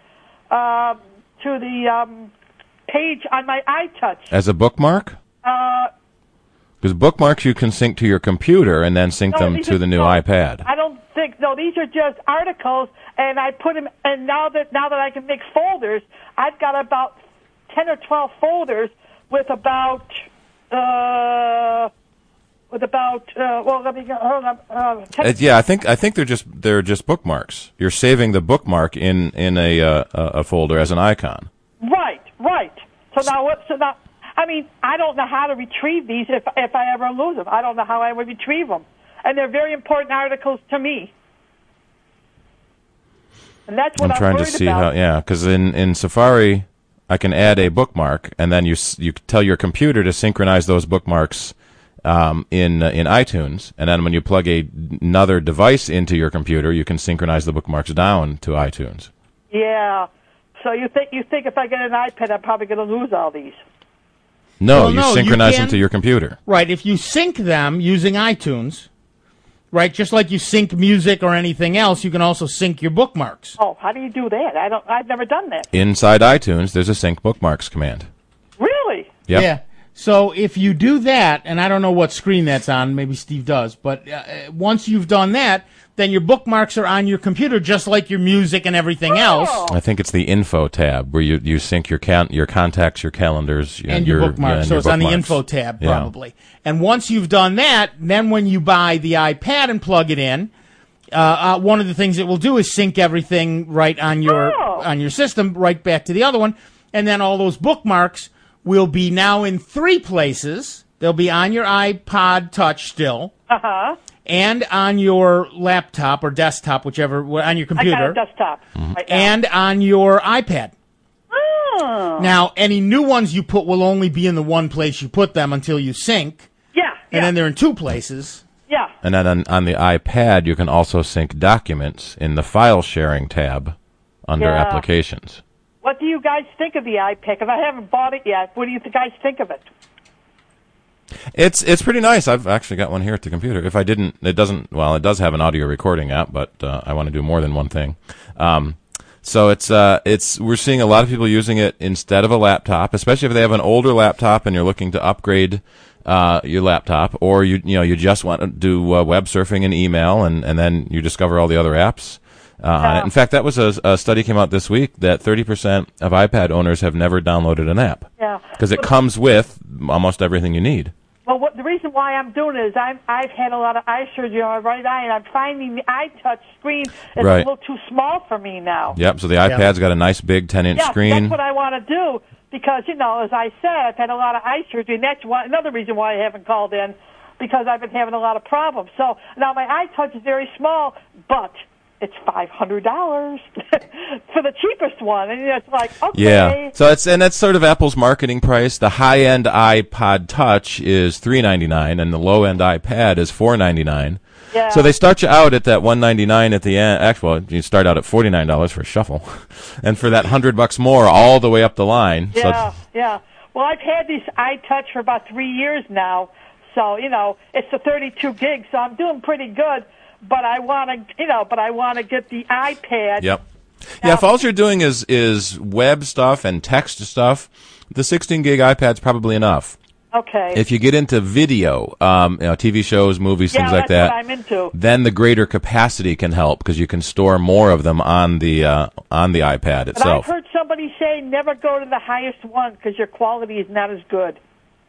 J: uh, to the um, page on my iTouch.
D: As a bookmark?
J: Uh,
D: Because bookmarks you can sync to your computer and then sync
J: no,
D: them
J: these
D: to
J: are-
D: the new
J: no,
D: iPad.
J: I don't think no. These are just articles, and I put them. And now that now that I can make folders, I've got about ten or twelve folders with about uh, with about uh, well, let me go. Hold on, uh, ten,
D: Uh, yeah, I think I think they're just they're just bookmarks. You're saving the bookmark in in a uh, a a folder as an icon.
J: Right, right. So now what? So now, I mean, I don't know how to retrieve these if if I ever lose them. I don't know how I would retrieve them, and they're very important articles to me. And that's what
D: I'm
J: I'm,
D: trying to
J: worried
D: see
J: about.
D: how yeah, because in in Safari I can add a bookmark and then you s- you tell your computer to synchronize those bookmarks um, in uh, in iTunes, and then when you plug a, another device into your computer, you can synchronize the bookmarks down to iTunes.
J: Yeah. So you think you think if I get an iPad, I'm probably going to lose all these?
D: No,
B: Well,
D: you
B: no, you
D: synchronize them
B: can-
D: to your computer.
B: Right. If you sync them using iTunes, right, just like you sync music or anything else, you can also sync your bookmarks.
J: Oh, how do you do that? I don't. I've never done that.
D: Inside iTunes, there's a sync bookmarks command.
J: Really?
D: Yep.
B: Yeah. So if you do that, and I don't know what screen that's on, maybe Steve does, but uh, once you've done that, then your bookmarks are on your computer just like your music and everything else.
D: I think it's the info tab where you, you sync your can, your contacts, your calendars,
B: And your, bookmarks.
D: yeah, and
B: so
D: your
B: it's on the
D: bookmarks.
B: info tab,
D: Yeah.
B: probably. And once you've done that, then when you buy the iPad and plug it in, uh, uh, one of the things it will do is sync everything right on your
J: Oh.
B: on your system, right back to the other one. And then all those bookmarks will be now in three places. They'll be on your iPod Touch still,
J: Uh huh.
B: and on your laptop or desktop, whichever, on your
J: I got
B: computer,
J: a desktop right now.
B: and on your iPad.
J: Oh.
B: Now, any new ones you put will only be in the one place you put them until you sync.
J: Yeah.
B: And
J: yeah.
B: then they're in two places.
J: Yeah.
D: And then on, on the iPad, you can also sync documents in the file sharing tab under
J: Yeah.
D: applications.
J: What do you guys think of the iPad? Because I haven't bought it yet. What do you guys think of it?
D: It's it's pretty nice. I've actually got one here at the computer. If I didn't, it doesn't. Well, it does have an audio recording app, but uh, I want to do more than one thing. Um, so it's uh, it's we're seeing a lot of people using it instead of a laptop, especially if they have an older laptop and you're looking to upgrade uh, your laptop, or you you know you just want to do uh, web surfing and email, and, and then you discover all the other apps. Uh, on it. In fact, that was a, a study came out this week that thirty percent of iPad owners have never downloaded an app.
J: Yeah.
D: Because it comes with almost everything you need.
J: Well, what, the reason why I'm doing it is I'm, I've had a lot of eye surgery on my right eye, and I'm finding the iTouch screen is
D: Right.
J: a little too small for me now.
D: Yep, so the iPad's got a nice big ten-inch
J: Yeah,
D: screen.
J: that's what I want to do because, you know, as I said, I've had a lot of eye surgery, and that's one, another reason why I haven't called in, because I've been having a lot of problems. So now my iTouch is very small, but it's five hundred dollars for the cheapest one, and it's like, okay.
D: Yeah, so it's and that's sort of Apple's marketing price. The high-end iPod Touch is three ninety-nine, and the low-end iPad is four ninety-nine.
J: Yeah.
D: So they start you out at that one ninety-nine at the end. Actually, you start out at forty-nine dollars for a shuffle, and for that hundred bucks more all the way up the line.
J: Yeah,
D: So,
J: yeah. Well, I've had these iTouch for about three years now, so you know it's the thirty-two gig, so I'm doing pretty good. But I want to, you know, but I want to get the iPad.
D: Yep. Yeah, if all you're doing is is web stuff and text stuff, the sixteen gig iPad's probably enough.
J: Okay.
D: If you get into video, um, you know, T V shows, movies,
J: yeah,
D: things like
J: that's
D: that,
J: what I'm into.
D: then the greater capacity can help because you can store more of them on the uh, on the iPad
J: But
D: itself.
J: I've heard somebody say never go to the highest one because your quality is not as good.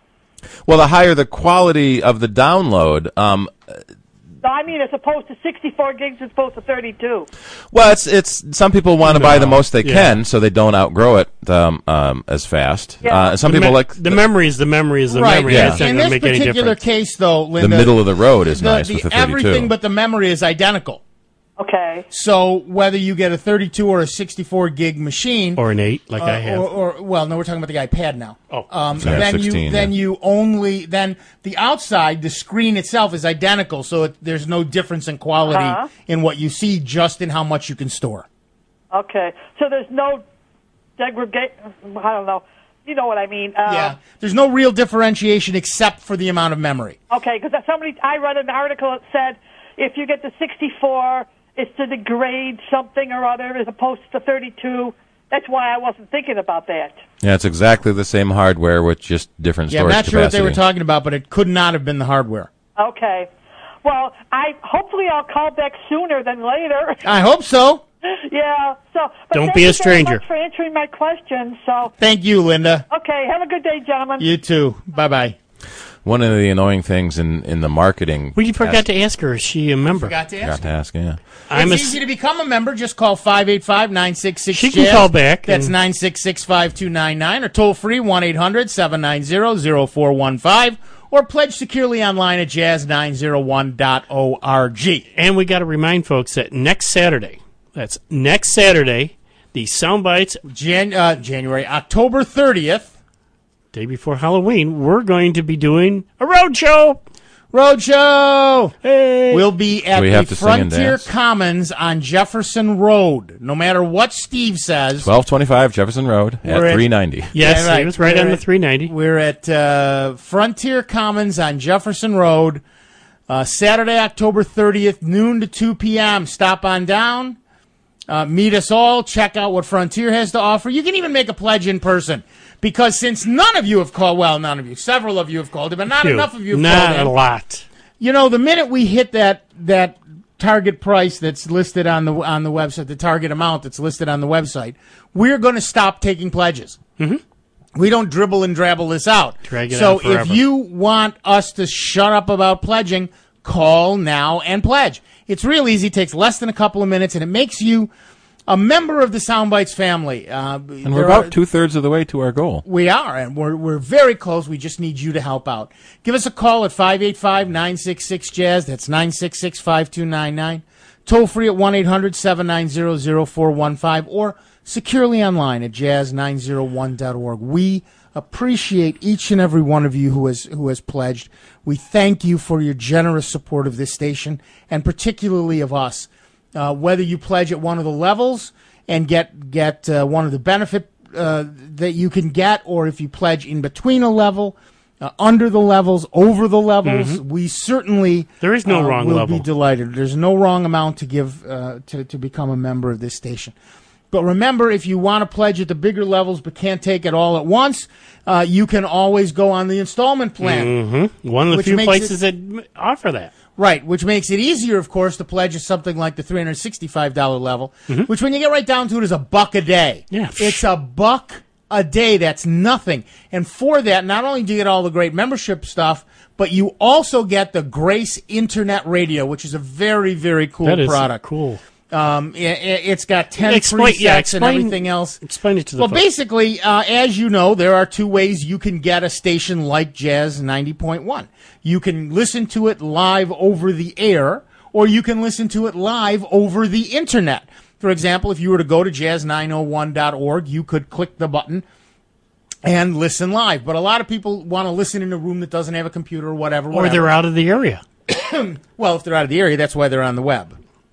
D: Well, the higher the quality of the download, um,
J: No, I mean as opposed to sixty-four gigs as opposed to thirty-two.
D: well, it's it's some people want to
C: No,
D: buy the most they
C: yeah.
D: can so they don't outgrow it um, um, as fast.
J: Yeah.
D: Uh, some
C: The
D: people
C: me-
D: like
C: the memory is the memory is the
B: Right.
C: memory.
D: Yeah.
C: That's not
B: In
C: going to
B: this
C: make any
B: particular
C: difference.
B: case, though,
D: the
B: Linda,
D: middle of the road is
B: the,
D: nice
B: the,
D: with the thirty-two.
B: everything but the memory is identical.
J: Okay.
B: So whether you get a thirty-two or a sixty-four gig machine,
C: Or an eight, like
B: uh,
C: I have.
B: or, or well, no, we're talking about the iPad now.
C: Oh.
B: um,
D: So you have
B: then
D: sixteen,
B: you then
D: yeah.
B: you only then the outside, the screen itself is identical, so it, there's no difference in quality
J: Uh-huh.
B: in what you see, just in how much you can store.
J: Okay. So there's no degradation. I don't know. You know what I mean? Uh,
B: yeah, there's no real differentiation except for the amount of memory.
J: Okay, because somebody I read an article that said if you get the sixty-four, it's to degrade something or other as opposed to thirty-two. That's why I wasn't thinking about that.
D: Yeah, it's exactly the same hardware with just different
B: Yeah, I'm
D: storage
B: not sure what
D: capacity.
B: they were talking about, but it could not have been the hardware.
J: Okay. Well, I hopefully I'll call back sooner than later.
B: I hope so.
J: yeah. So but
C: Don't
J: thank
C: be a
J: you very
C: stranger.
J: much for answering my questions. So
B: Thank you, Linda.
J: okay, have a good day, gentlemen.
B: You too. Bye bye.
D: One of the annoying things in, in the marketing.
C: We forgot to ask her. Is she a member?
B: Forgot to
D: Forgot
B: ask.
D: to ask, yeah.
C: I'm
B: It's
C: a,
B: easy to become a member. Just call five eight five, nine six six,
C: She can
B: jazz.
C: call back
B: That's
C: and-
B: nine six six, five two nine nine or toll free one eight hundred, seven nine zero, zero four one five or pledge securely online at jazz nine oh one dot org.
C: And we got to remind folks that next Saturday, that's next Saturday, the Soundbites,
B: Jan- uh, January, October thirtieth.
C: day before Halloween, we're going to be doing a road show.
B: Roadshow!
C: Hey.
B: We'll be at
D: Do we
B: the
D: have to sing and
B: Frontier
D: dance?
B: Commons on Jefferson Road. No matter what Steve says,
D: twelve twenty-five Jefferson Road
B: We're
D: at
B: at-
D: three ninety.
C: Yes,
B: Yeah, right.
C: it was right
B: We're
C: on the
B: at-
C: three ninety.
B: we're at uh, Frontier Commons on Jefferson Road, uh, Saturday, October thirtieth, noon to two p.m. Stop on down. Uh, meet us all. Check out what Frontier has to offer. You can even make a pledge in person. Because since none of you have called, well, none of you, several of you have called it, but not
C: Phew.
B: enough of you have
C: Not
B: called in.
C: a lot.
B: You know, the minute we hit that that target price that's listed on the on the website, the target amount that's listed on the website, we're going to stop taking pledges. Mm-hmm. We don't dribble and drabble this out.
C: Drag it
B: so
C: on forever.
B: if you want us to shut up about pledging, call now and pledge. It's real easy. It takes less than a couple of minutes, and it makes you a member of the Soundbites family. Uh,
D: And we're about two-thirds of the way to our goal.
B: We are, and we're we're very close. We just need you to help out. Give us a call at five eight five, nine six six, jazz. That's nine six six, five two nine nine. Toll free at one eight hundred, seven nine zero, zero four one five or securely online at jazz nine oh one dot org. We appreciate each and every one of you who has who has pledged. We thank you for your generous support of this station, and particularly of us. Uh, whether you pledge at one of the levels and get get uh, one of the benefit uh, that you can get, or if you pledge in between a level, uh, under the levels, over the levels,
C: Mm-hmm.
B: we certainly
C: There is no
B: uh,
C: wrong
B: will
C: level.
B: be delighted. There's no wrong amount to give uh, to to become a member of this station. But remember, if you want to pledge at the bigger levels but can't take it all at once, uh, you can always go on the installment plan.
C: Mm-hmm. One of the
B: Which
C: few
B: makes
C: places
B: it-
C: that offer that.
B: Right, which makes it easier, of course, to pledge at something like the three hundred sixty-five dollars level,
C: Mm-hmm.
B: which when you get right down to it is a buck a day.
C: Yeah.
B: It's a buck a day. That's nothing. And for that, not only do you get all the great membership stuff, but you also get the Grace Internet Radio, which is a very, very cool
C: That is
B: product.
C: cool.
B: Um, it, it's got ten
C: Explain-
B: presets
C: yeah,
B: and
C: explain-
B: everything else.
C: Explain it to the
B: Well,
C: folks.
B: basically, uh, as you know, there are two ways you can get a station like Jazz ninety point one. You can listen to it live over the air, or you can listen to it live over the internet. For example, if you were to go to jazz nine oh one dot org, you could click the button and listen live. But a lot of people want to listen in a room that doesn't have a computer or whatever.
C: Or
B: whatever.
C: they're out of the area.
B: Well, if they're out of the area, that's why they're on the web.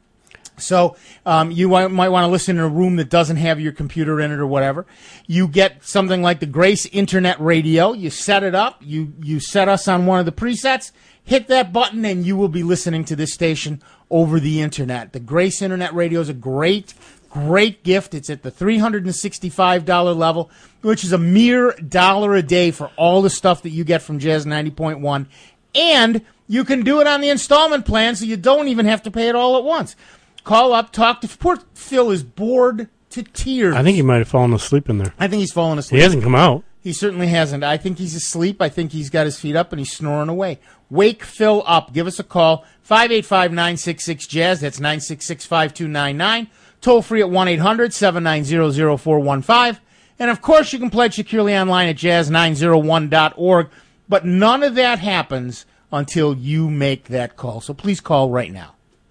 B: So um, you might, might want to listen in a room that doesn't have your computer in it or whatever. You get something like the Grace Internet Radio. You set it up. You you set us on one of the presets. Hit that button, and you will be listening to this station over the internet. The Grace Internet Radio is a great, great gift. It's at the three hundred sixty-five dollars level, which is a mere dollar a day for all the stuff that you get from Jazz ninety point one. And you can do it on the installment plan, so you don't even have to pay it all at once. Call up, talk to. Poor Phil is bored to tears.
C: I think he might have fallen asleep in there.
B: I think he's fallen asleep.
C: He hasn't come out.
B: He certainly hasn't. I think he's asleep. I think he's got his feet up and he's snoring away. Wake Phil up. Give us a call. five eight five, nine six six, jazz. That's nine six six, five two nine nine. Toll free at one eight hundred, seven nine zero, zero four one five. And, of course, you can pledge securely online at jazz nine oh one dot org. But none of that happens until you make that call. So please call right now.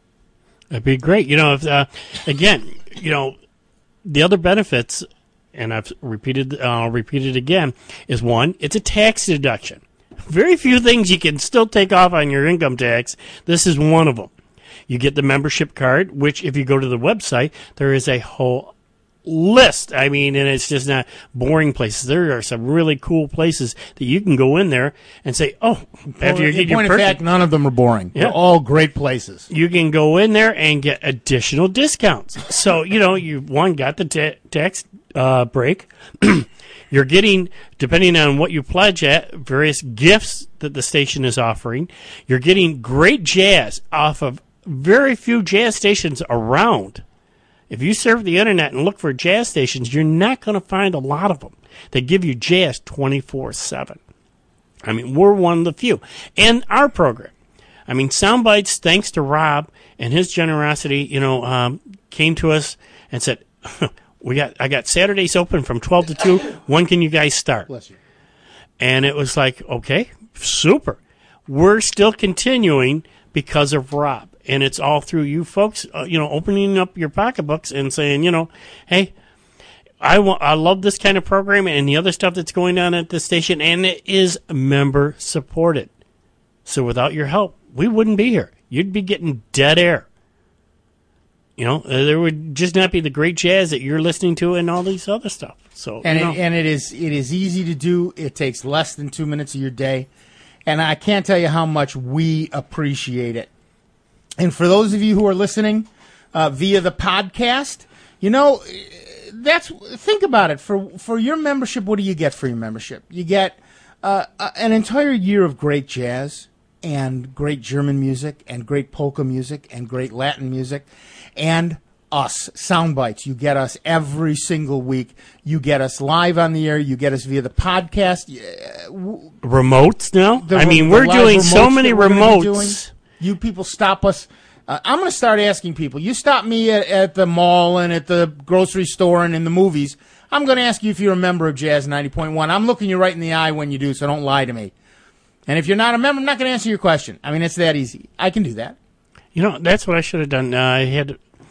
C: That'd be great. You know, if, uh, again, you know, the other benefits, and I've repeated, I'll repeat it again, is one, it's a tax deduction. Very few things you can still take off on your income tax. This is one of them. You get the membership card, which if you go to the website, there is a whole list. I mean, and it's just not boring places. There are some really cool places that you can go in there and say, oh, after you
B: In
C: get your
B: point of
C: purchase,
B: fact, none of them are boring.
C: Yeah.
B: They're all great places.
C: you can go in there and get additional discounts. So, you know, you one got the ta- tax uh, break. You're getting, depending on what you pledge at, various gifts that the station is offering. You're getting great jazz off of very few jazz stations around. If you surf the internet and look for jazz stations, you're not going to find a lot of them that give you jazz twenty-four seven. I mean, we're one of the few. And our program. I mean, Soundbites, thanks to Rob and his generosity, you know, um, came to us and said, "We got, I got Saturdays open from twelve to two. When can you guys start?"
B: Bless you.
C: And it was like, okay, super. We're still continuing because of Rob. And it's all through you folks, uh, you know, opening up your pocketbooks and saying, you know, hey, I want, I love this kind of program and the other stuff that's going on at the station, and it is member supported. So without your help, we wouldn't be here. You'd be getting dead air. You know, uh, there would just not be the great jazz that you're listening to and all these other stuff. So,
B: And
C: you know.
B: it, and it is it is easy to do. It takes less than two minutes of your day, and I can't tell you how much we appreciate it. And for those of you who are listening uh, via the podcast, you know, that's think about it. For for your membership, what do you get for your membership? You get uh, an entire year of great jazz and great German music and great polka music and great Latin music, and us, Soundbites. You get us every single week. You get us live on the air. You get us via the podcast.
C: Remotes now?
B: The
C: I mean,
B: re-
C: we're
B: the live
C: doing so
B: remotes
C: many
B: that we're gonna be doing.
C: remotes.
B: You people stop us. Uh, I'm going to start asking people. You stop me at, at the mall and at the grocery store and in the movies. I'm going to ask you if you're a member of Jazz ninety point one. I'm looking you right in the eye when you do, so don't lie to me. And if you're not a member, I'm not going to answer your question. I mean, it's that easy. I can do that.
C: You know, that's what I should have done. Uh, I had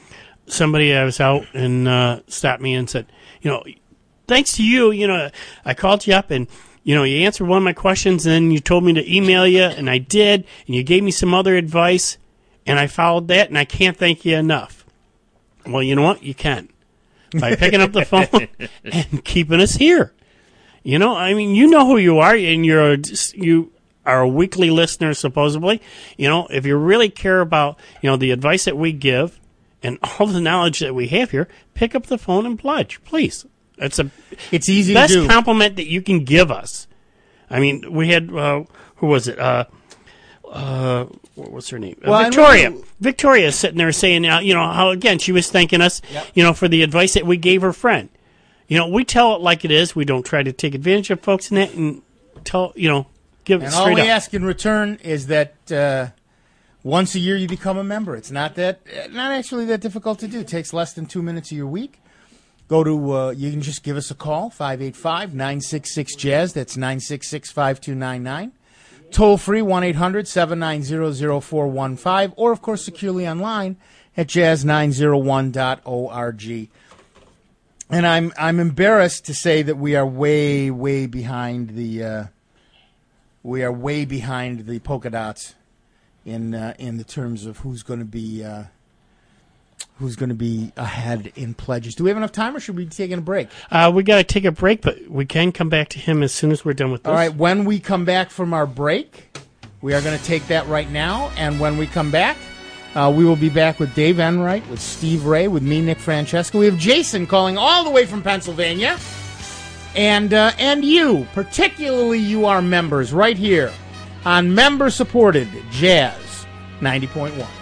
C: somebody I was out and uh, stopped me and said, you know, thanks to you, you know, I called you up and, you know, you answered one of my questions and then you told me to email you, and I did, and you gave me some other advice, and I followed that, and I can't thank you enough. Well, you know what? You can. By picking up the phone and keeping us here. You know, I mean, you know who you are, and you're a, you are a weekly listener, supposedly. You know, if you really care about, you know, the advice that we give and all the knowledge that we have here, pick up the phone and pledge, please. It's a
B: it's easy
C: best
B: to do.
C: compliment that you can give us. I mean, we had uh, who was it? Uh, uh, what was her name?
B: Well,
C: uh, Victoria. Victoria is sitting there saying, uh, you know, how again she was thanking us,
B: yep.
C: you know, for the advice that we gave her friend. You know, we tell it like it is. We don't try to take advantage of folks in that, and tell you know, give it
B: and
C: straight
B: all we
C: up.
B: ask in return is that uh, once a year you become a member. It's not that not actually that difficult to do. It takes less than two minutes of your week. Go to, uh, you can just give us a call, five eight five, nine six six, jazz. That's nine six six, five two nine nine. Toll free, one eight hundred, seven nine zero, zero four one five. Or, of course, securely online at jazz nine oh one dot org. And I'm I'm embarrassed to say that we are way, way behind the, uh, we are way behind the polka dots in, uh, in the terms of who's going to be, uh, who's going to be ahead in pledges. Do we have enough time, or should we be taking a break?
C: Uh, we got to take a break, but we can come back to him as soon as we're done with this.
B: All right, when we come back from our break, we are going to take that right now. And when we come back, uh, we will be back with Dave Enright, with Steve Ray, with me, Nick Francesco. We have Jason calling all the way from Pennsylvania. And, uh, and you, particularly you, our members, right here on member-supported Jazz ninety point one.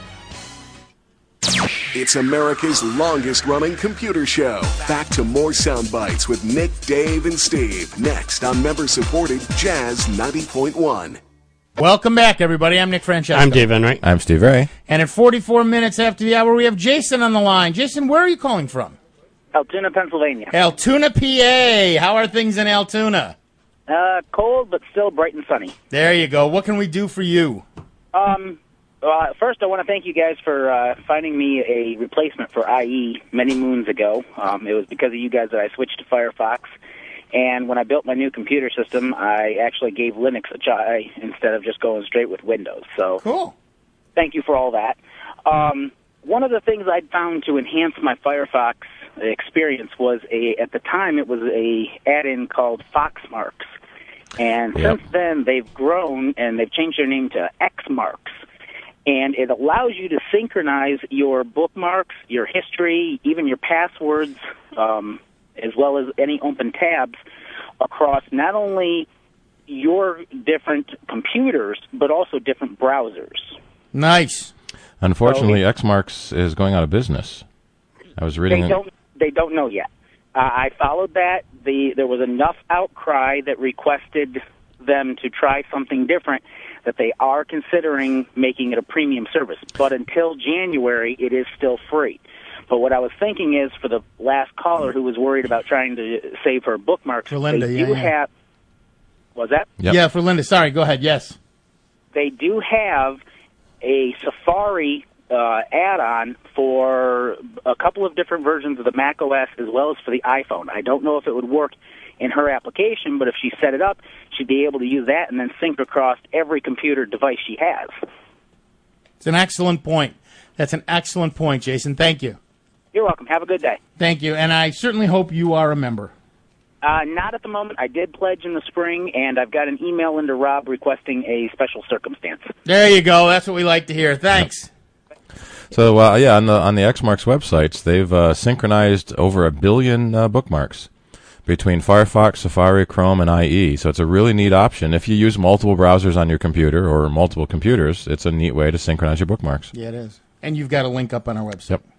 A: It's America's longest-running computer show. Back to more sound bites with Nick, Dave, and Steve. Next on member-supported Jazz ninety point one.
B: Welcome back, everybody. I'm Nick Francesco.
C: I'm Dave Enright.
D: I'm Steve Ray.
B: And at forty-four minutes after the hour, we have Jason on the line. Jason, where are you calling from?
K: Altoona, Pennsylvania.
B: Altoona, P A. How are things in Altoona?
K: Uh, cold, but still bright and sunny.
B: There you go. What can we do for you?
K: Um... Uh, first, I want to thank you guys for uh, finding me a replacement for I E many moons ago. Um, it was because of you guys that I switched to Firefox. And when I built my new computer system, I actually gave Linux a try instead of just going straight with Windows. So,
B: cool.
K: Thank you for all that. Um, one of the things I'd found to enhance my Firefox experience was, a at the time, it was a add-in called Foxmarks. And
D: Yep.
K: since then, they've grown, and they've changed their name to Xmarks. And it allows you to synchronize your bookmarks, your history, even your passwords, um, as well as any open tabs across not only your different computers, but also different browsers.
B: Nice.
D: Unfortunately, Xmarks is going out of business. I was reading...
K: They don't, they don't know yet. Uh, I followed that. The, there was enough outcry that requested them to try something different that they are considering making it a premium service. But until January, it is still free. But what I was thinking is, for the last caller who was worried about trying to save her bookmarks,
B: for Linda,
K: they
B: yeah,
K: do
B: yeah.
K: have... Was that?
D: Yep.
B: Yeah, for Linda. Sorry, go ahead. Yes.
K: They do have a Safari uh, add-on for a couple of different versions of the Mac O S as well as for the iPhone. I don't know if it would work in her application, but if she set it up, she'd be able to use that and then sync across every computer device she has.
B: It's an excellent point. That's an excellent point, Jason. Thank you.
K: You're welcome. Have a good day.
B: Thank you. And I certainly hope you are a member.
K: Uh, not at the moment. I did pledge in the spring, and I've got an email into Rob requesting a special circumstance.
B: There you go. That's what we like to hear. Thanks.
D: So, uh, yeah, on the on the Xmarks websites, they've uh, synchronized over a billion uh, bookmarks between Firefox, Safari, Chrome, and I E. So it's a really neat option. If you use multiple browsers on your computer or multiple computers, it's a neat way to synchronize your bookmarks.
B: Yeah, it is. And you've got a link up on our website.
D: Yep.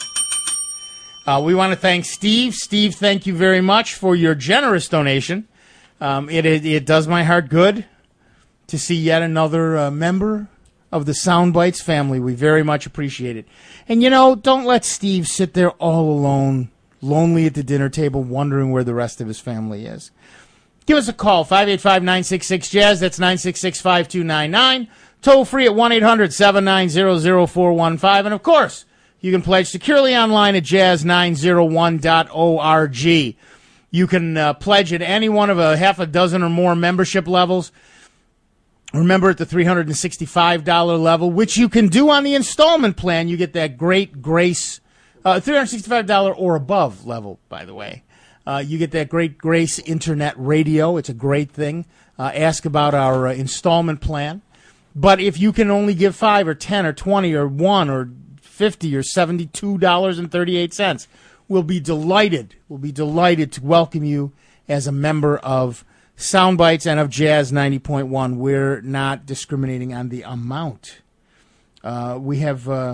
B: Uh, we want to thank Steve. Steve, thank you very much for your generous donation. Um, it, it it does my heart good to see yet another uh, member of the Soundbites family. We very much appreciate it. And, you know, don't let Steve sit there all alone, lonely at the dinner table, wondering where the rest of his family is. Give us a call, five eight five, nine six six, jazz. That's nine six six, five two nine nine. Toll free at one eight hundred, seven nine zero, zero four one five. And, of course, You can pledge securely online at jazz nine oh one dot org. You can uh, pledge at any one of a half a dozen or more membership levels. Remember, at the three hundred sixty-five dollars level, which you can do on the installment plan, you get that great grace, uh, three hundred sixty-five dollars or above level, by the way. Uh, you get that great grace internet radio. It's a great thing. Uh, ask about our uh, installment plan. But if you can only give five or ten or twenty or one or fifty or seventy-two dollars and thirty-eight cents, we'll be delighted. We'll be delighted to welcome you as a member of Soundbites and of Jazz ninety point one. We're not discriminating on the amount. Uh, we have uh,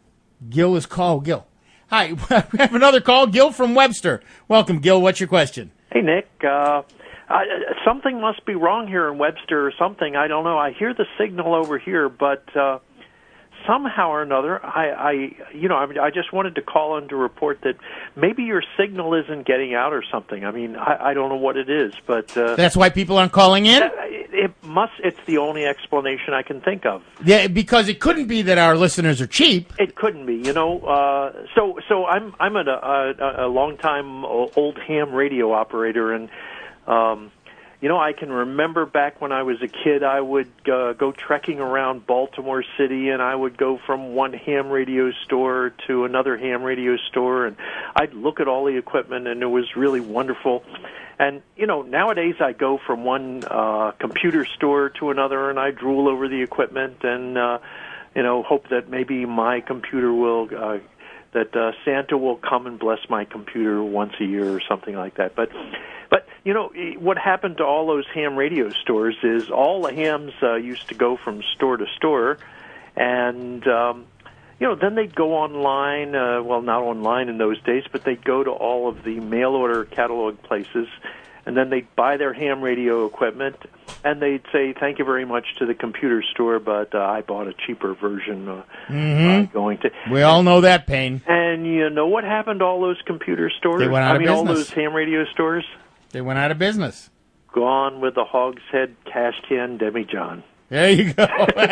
B: Gil is called. Gil. Hi, we have another call. Gil from Webster. Welcome, Gil. What's your question?
L: Hey, Nick. Uh, I, something must be wrong here in Webster or something. I don't know. I hear the signal over here, but uh, somehow or another, I, I, you know, I, mean, I just wanted to call in to report that maybe your signal isn't getting out or something. I mean, I, I don't know what it is, but uh,
B: that's why people aren't calling in.
L: It must. It's the only explanation I can think of.
B: Yeah, because it couldn't be that our listeners are cheap.
L: It couldn't be, you know. Uh, so, so I'm I'm a, a, a long-time old ham radio operator, and um, you know, I can remember back when I was a kid, I would uh, go trekking around Baltimore City, and I would go from one ham radio store to another ham radio store, and I'd look at all the equipment, and it was really wonderful. And, you know, nowadays I go from one uh, computer store to another, and I drool over the equipment and, uh, you know, hope that maybe my computer will, uh, that uh, Santa will come and bless my computer once a year or something like that. But, but you know, what happened to all those ham radio stores is all the hams uh, used to go from store to store, and, um, you know, then they'd go online, uh, well, not online in those days, but they'd go to all of the mail-order catalog places, and then they'd buy their ham radio equipment, and they'd say, thank you very much to the computer store, but uh, I bought a cheaper version uh,
B: Mm-hmm.
L: uh, going to...
B: We all know that pain.
L: And you know what happened to all those computer stores?
B: They went out
L: I
B: of
L: mean, all
B: business.
L: those ham radio stores?
B: They went out of business.
L: Gone with the hogshead cash can demijohn.
B: There you go.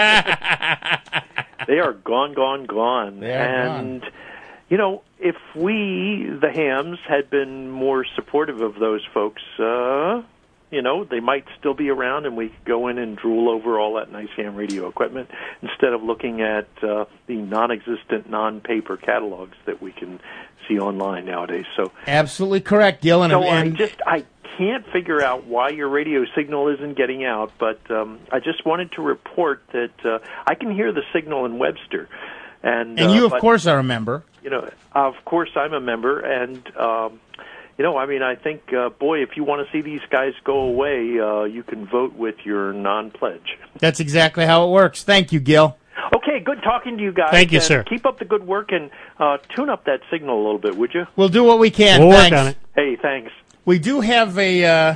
L: They are gone, gone, gone.
B: They are
L: and,
B: gone.
L: you know, if we, the hams, had been more supportive of those folks, uh, you know, they might still be around, and we could go in and drool over all that nice ham radio equipment instead of looking at uh, the non-existent, non-paper catalogs that we can see online nowadays. So
B: absolutely correct, Gil. And,
L: so
B: and
L: I just I can't figure out why your radio signal isn't getting out, but um, I just wanted to report that uh, I can hear the signal in Webster. And,
B: and
L: uh,
B: you, of
L: but,
B: course, are a member.
L: You know, of course, I'm a member, and um, you know, I mean, I think, uh, boy, if you want to see these guys go away, uh, you can vote with your non-pledge.
B: That's exactly how it works. Thank you, Gil.
L: Okay, good talking to you guys.
C: Thank you,
L: and
C: sir.
L: Keep up the good work and uh, tune up that signal a little bit, would you?
B: We'll do what we can.
C: We'll
B: Thanks.
C: work on it.
L: Hey, thanks.
B: We do have a uh,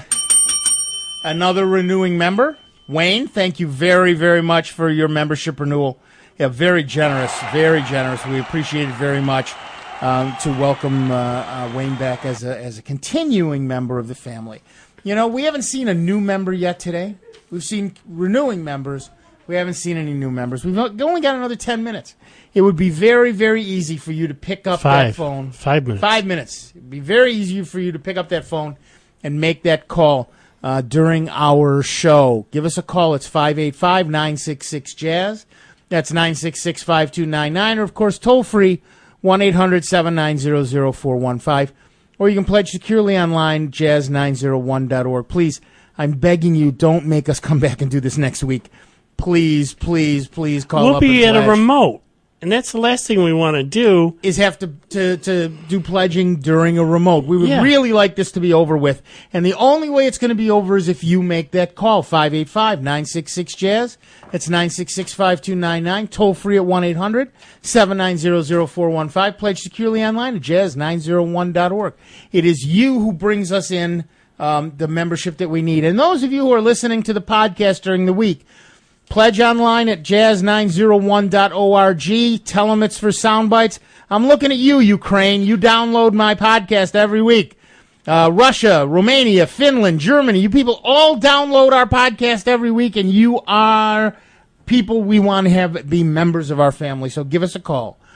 B: another renewing member, Wayne. Thank you very, very much for your membership renewal. Yeah, very generous, very generous. We appreciate it very much. Um, to welcome uh, uh, Wayne back as a as a continuing member of the family. You know, we haven't seen a new member yet today. We've seen renewing members. We haven't seen any new members. We've only got another ten minutes. It would be very, very easy for you to pick up
C: Five.
B: that phone.
C: Five minutes.
B: Five minutes. It would be very easy for you to pick up that phone and make that call uh, during our show. Give us a call. It's five eight five, nine six six, jazz. That's nine six six, five two nine nine. Or, of course, toll free, one eight hundred, seven nine zero, zero four one five. Or you can pledge securely online, jazz nine oh one dot org. Please, I'm begging you, don't make us come back and do this next week. Please, please, please call
C: We'll
B: up
C: be
B: and
C: at a
B: pledge.
C: remote, and that's the last thing we want to do.
B: Is have to, to, to do pledging during a remote. We would
C: Yeah.
B: really like this to be over with. And the only way it's going to be over is if you make that call, five eight five, nine six six, jazz. That's nine six six, five two nine nine. Toll free at one eight hundred, seven nine zero, zero four one five. Pledge securely online at jazz nine oh one dot org. It is you who brings us in um, the membership that we need. And those of you who are listening to the podcast during the week, pledge online at jazz nine oh one dot org. Tell them it's for Soundbites. I'm looking at you, Ukraine. You download my podcast every week. Uh, Russia, Romania, Finland, Germany. You people all download our podcast every week, and you are people we want to have be members of our family. So give us a call.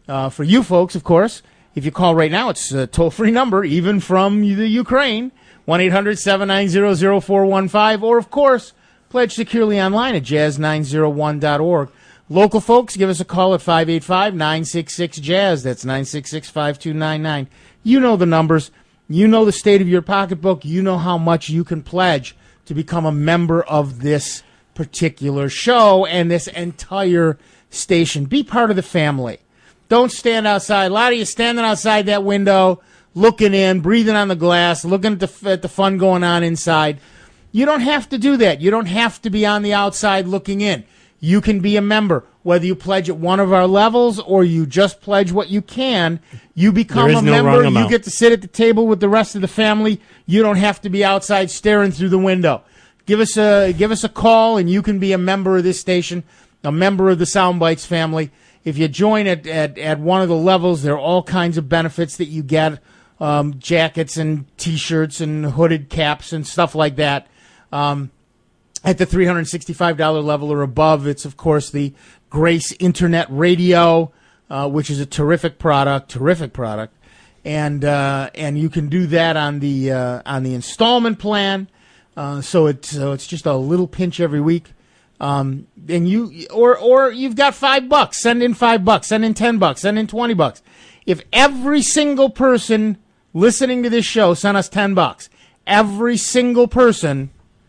B: Uh, for you folks, of course, if you call right now, it's a toll-free number, even from the Ukraine, one eight hundred seven nine zero zero four one five, or, of course, pledge securely online at jazz nine oh one dot org. Local folks, give us a call at five eight five nine six six jazz. That's nine six six five two nine nine. You know the numbers. You know the state of your pocketbook. You know how much you can pledge to become a member of this particular show and this entire station. Be part of the family. Don't stand outside. A lot of you standing outside that window, looking in, breathing on the glass, looking at the, at the fun going on inside. You don't have to do that. You don't have to be on the outside looking in. You can be a member. Whether you pledge at one of our levels or you just pledge what you can, you become a
C: no
B: member. You
C: amount.
B: get to sit at the table with the rest of the family. You don't have to be outside staring through the window. Give us a give us a call, and you can be a member of this station, a member of the Soundbites family. If you join at, at, at one of the levels, there are all kinds of benefits that you get, um, jackets and T-shirts and hooded caps and stuff like that. Um, at the three hundred sixty-five dollars level or above, it's, of course, the Grace Internet Radio, uh, which is a terrific product, terrific product. And uh, and you can do that on the uh, on the installment plan. Uh, so it's so it's just a little pinch every week. Um, and you, or, or you've got five bucks, send in five bucks, send in ten bucks, send in twenty bucks. If every single person listening to this show sent us ten bucks, every single person,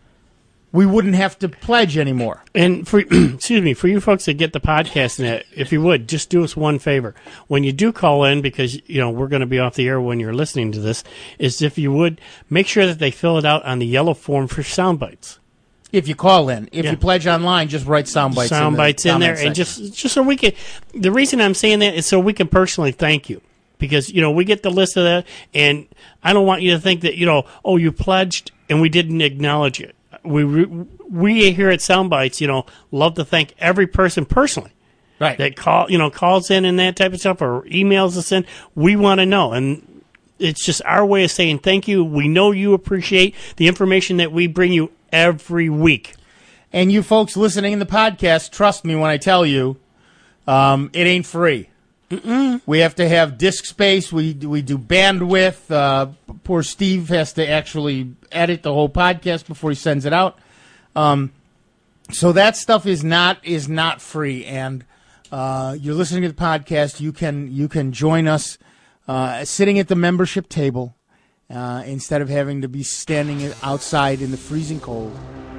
B: we wouldn't have to pledge anymore.
C: And for, excuse me, for you folks that get the podcast in it, if you would, just do us one favor. When you do call in, because, you know, we're going to be off the air when you're listening to this, is if you would, make sure that they fill it out on the yellow form for Soundbites.
B: If you call in. If
C: Yeah.
B: you pledge online, just write Soundbites
C: Sound
B: in,
C: bites
B: the
C: in there,
B: comment
C: and
B: section.
C: just just so we can. The reason I'm saying that is so we can personally thank you, because you know we get the list of that, and I don't want you to think that you know oh you pledged and we didn't acknowledge it. We we here at Soundbites, you know, love to thank every person personally,
B: right?
C: That call you know calls in and that type of stuff or emails us in. We want to know, and it's just our way of saying thank you. We know you appreciate the information that we bring you every week.
B: And you folks listening in the podcast, trust me when I tell you, um, it ain't free. Mm-mm. We have to have disk space. We we do bandwidth. Uh, poor Steve has to actually edit the whole podcast before he sends it out. Um, so that stuff is not is not free. And uh, you're listening to the podcast. You can you can join us uh, sitting at the membership table uh, instead of having to be standing outside in the freezing cold.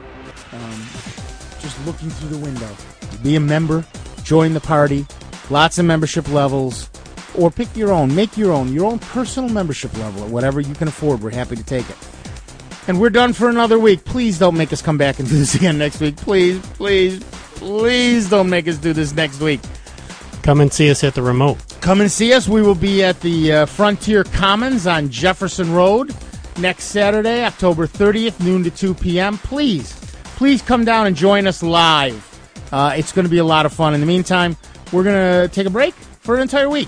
B: Um, just looking through the window. Be a member, join the party, lots of membership levels, or pick your own, make your own, your own personal membership level, or whatever you can afford. We're happy to take it. And we're done for another week. Please don't make us come back and do this again next week. Please, please, please don't make us do this next week.
C: Come and see us at the remote.
B: Come and see us. We will be at the uh, Frontier Commons on Jefferson Road next Saturday, October thirtieth, noon to two p.m. Please. Please come down and join us live. Uh, it's going to be a lot of fun. In the meantime, we're going to take a break for an entire week.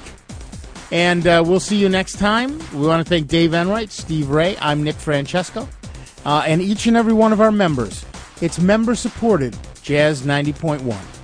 B: And uh, we'll see you next time. We want to thank Dave Enright, Steve Ray. I'm Nick Francesco. Uh, and each and every one of our members. It's member-supported Jazz ninety point one.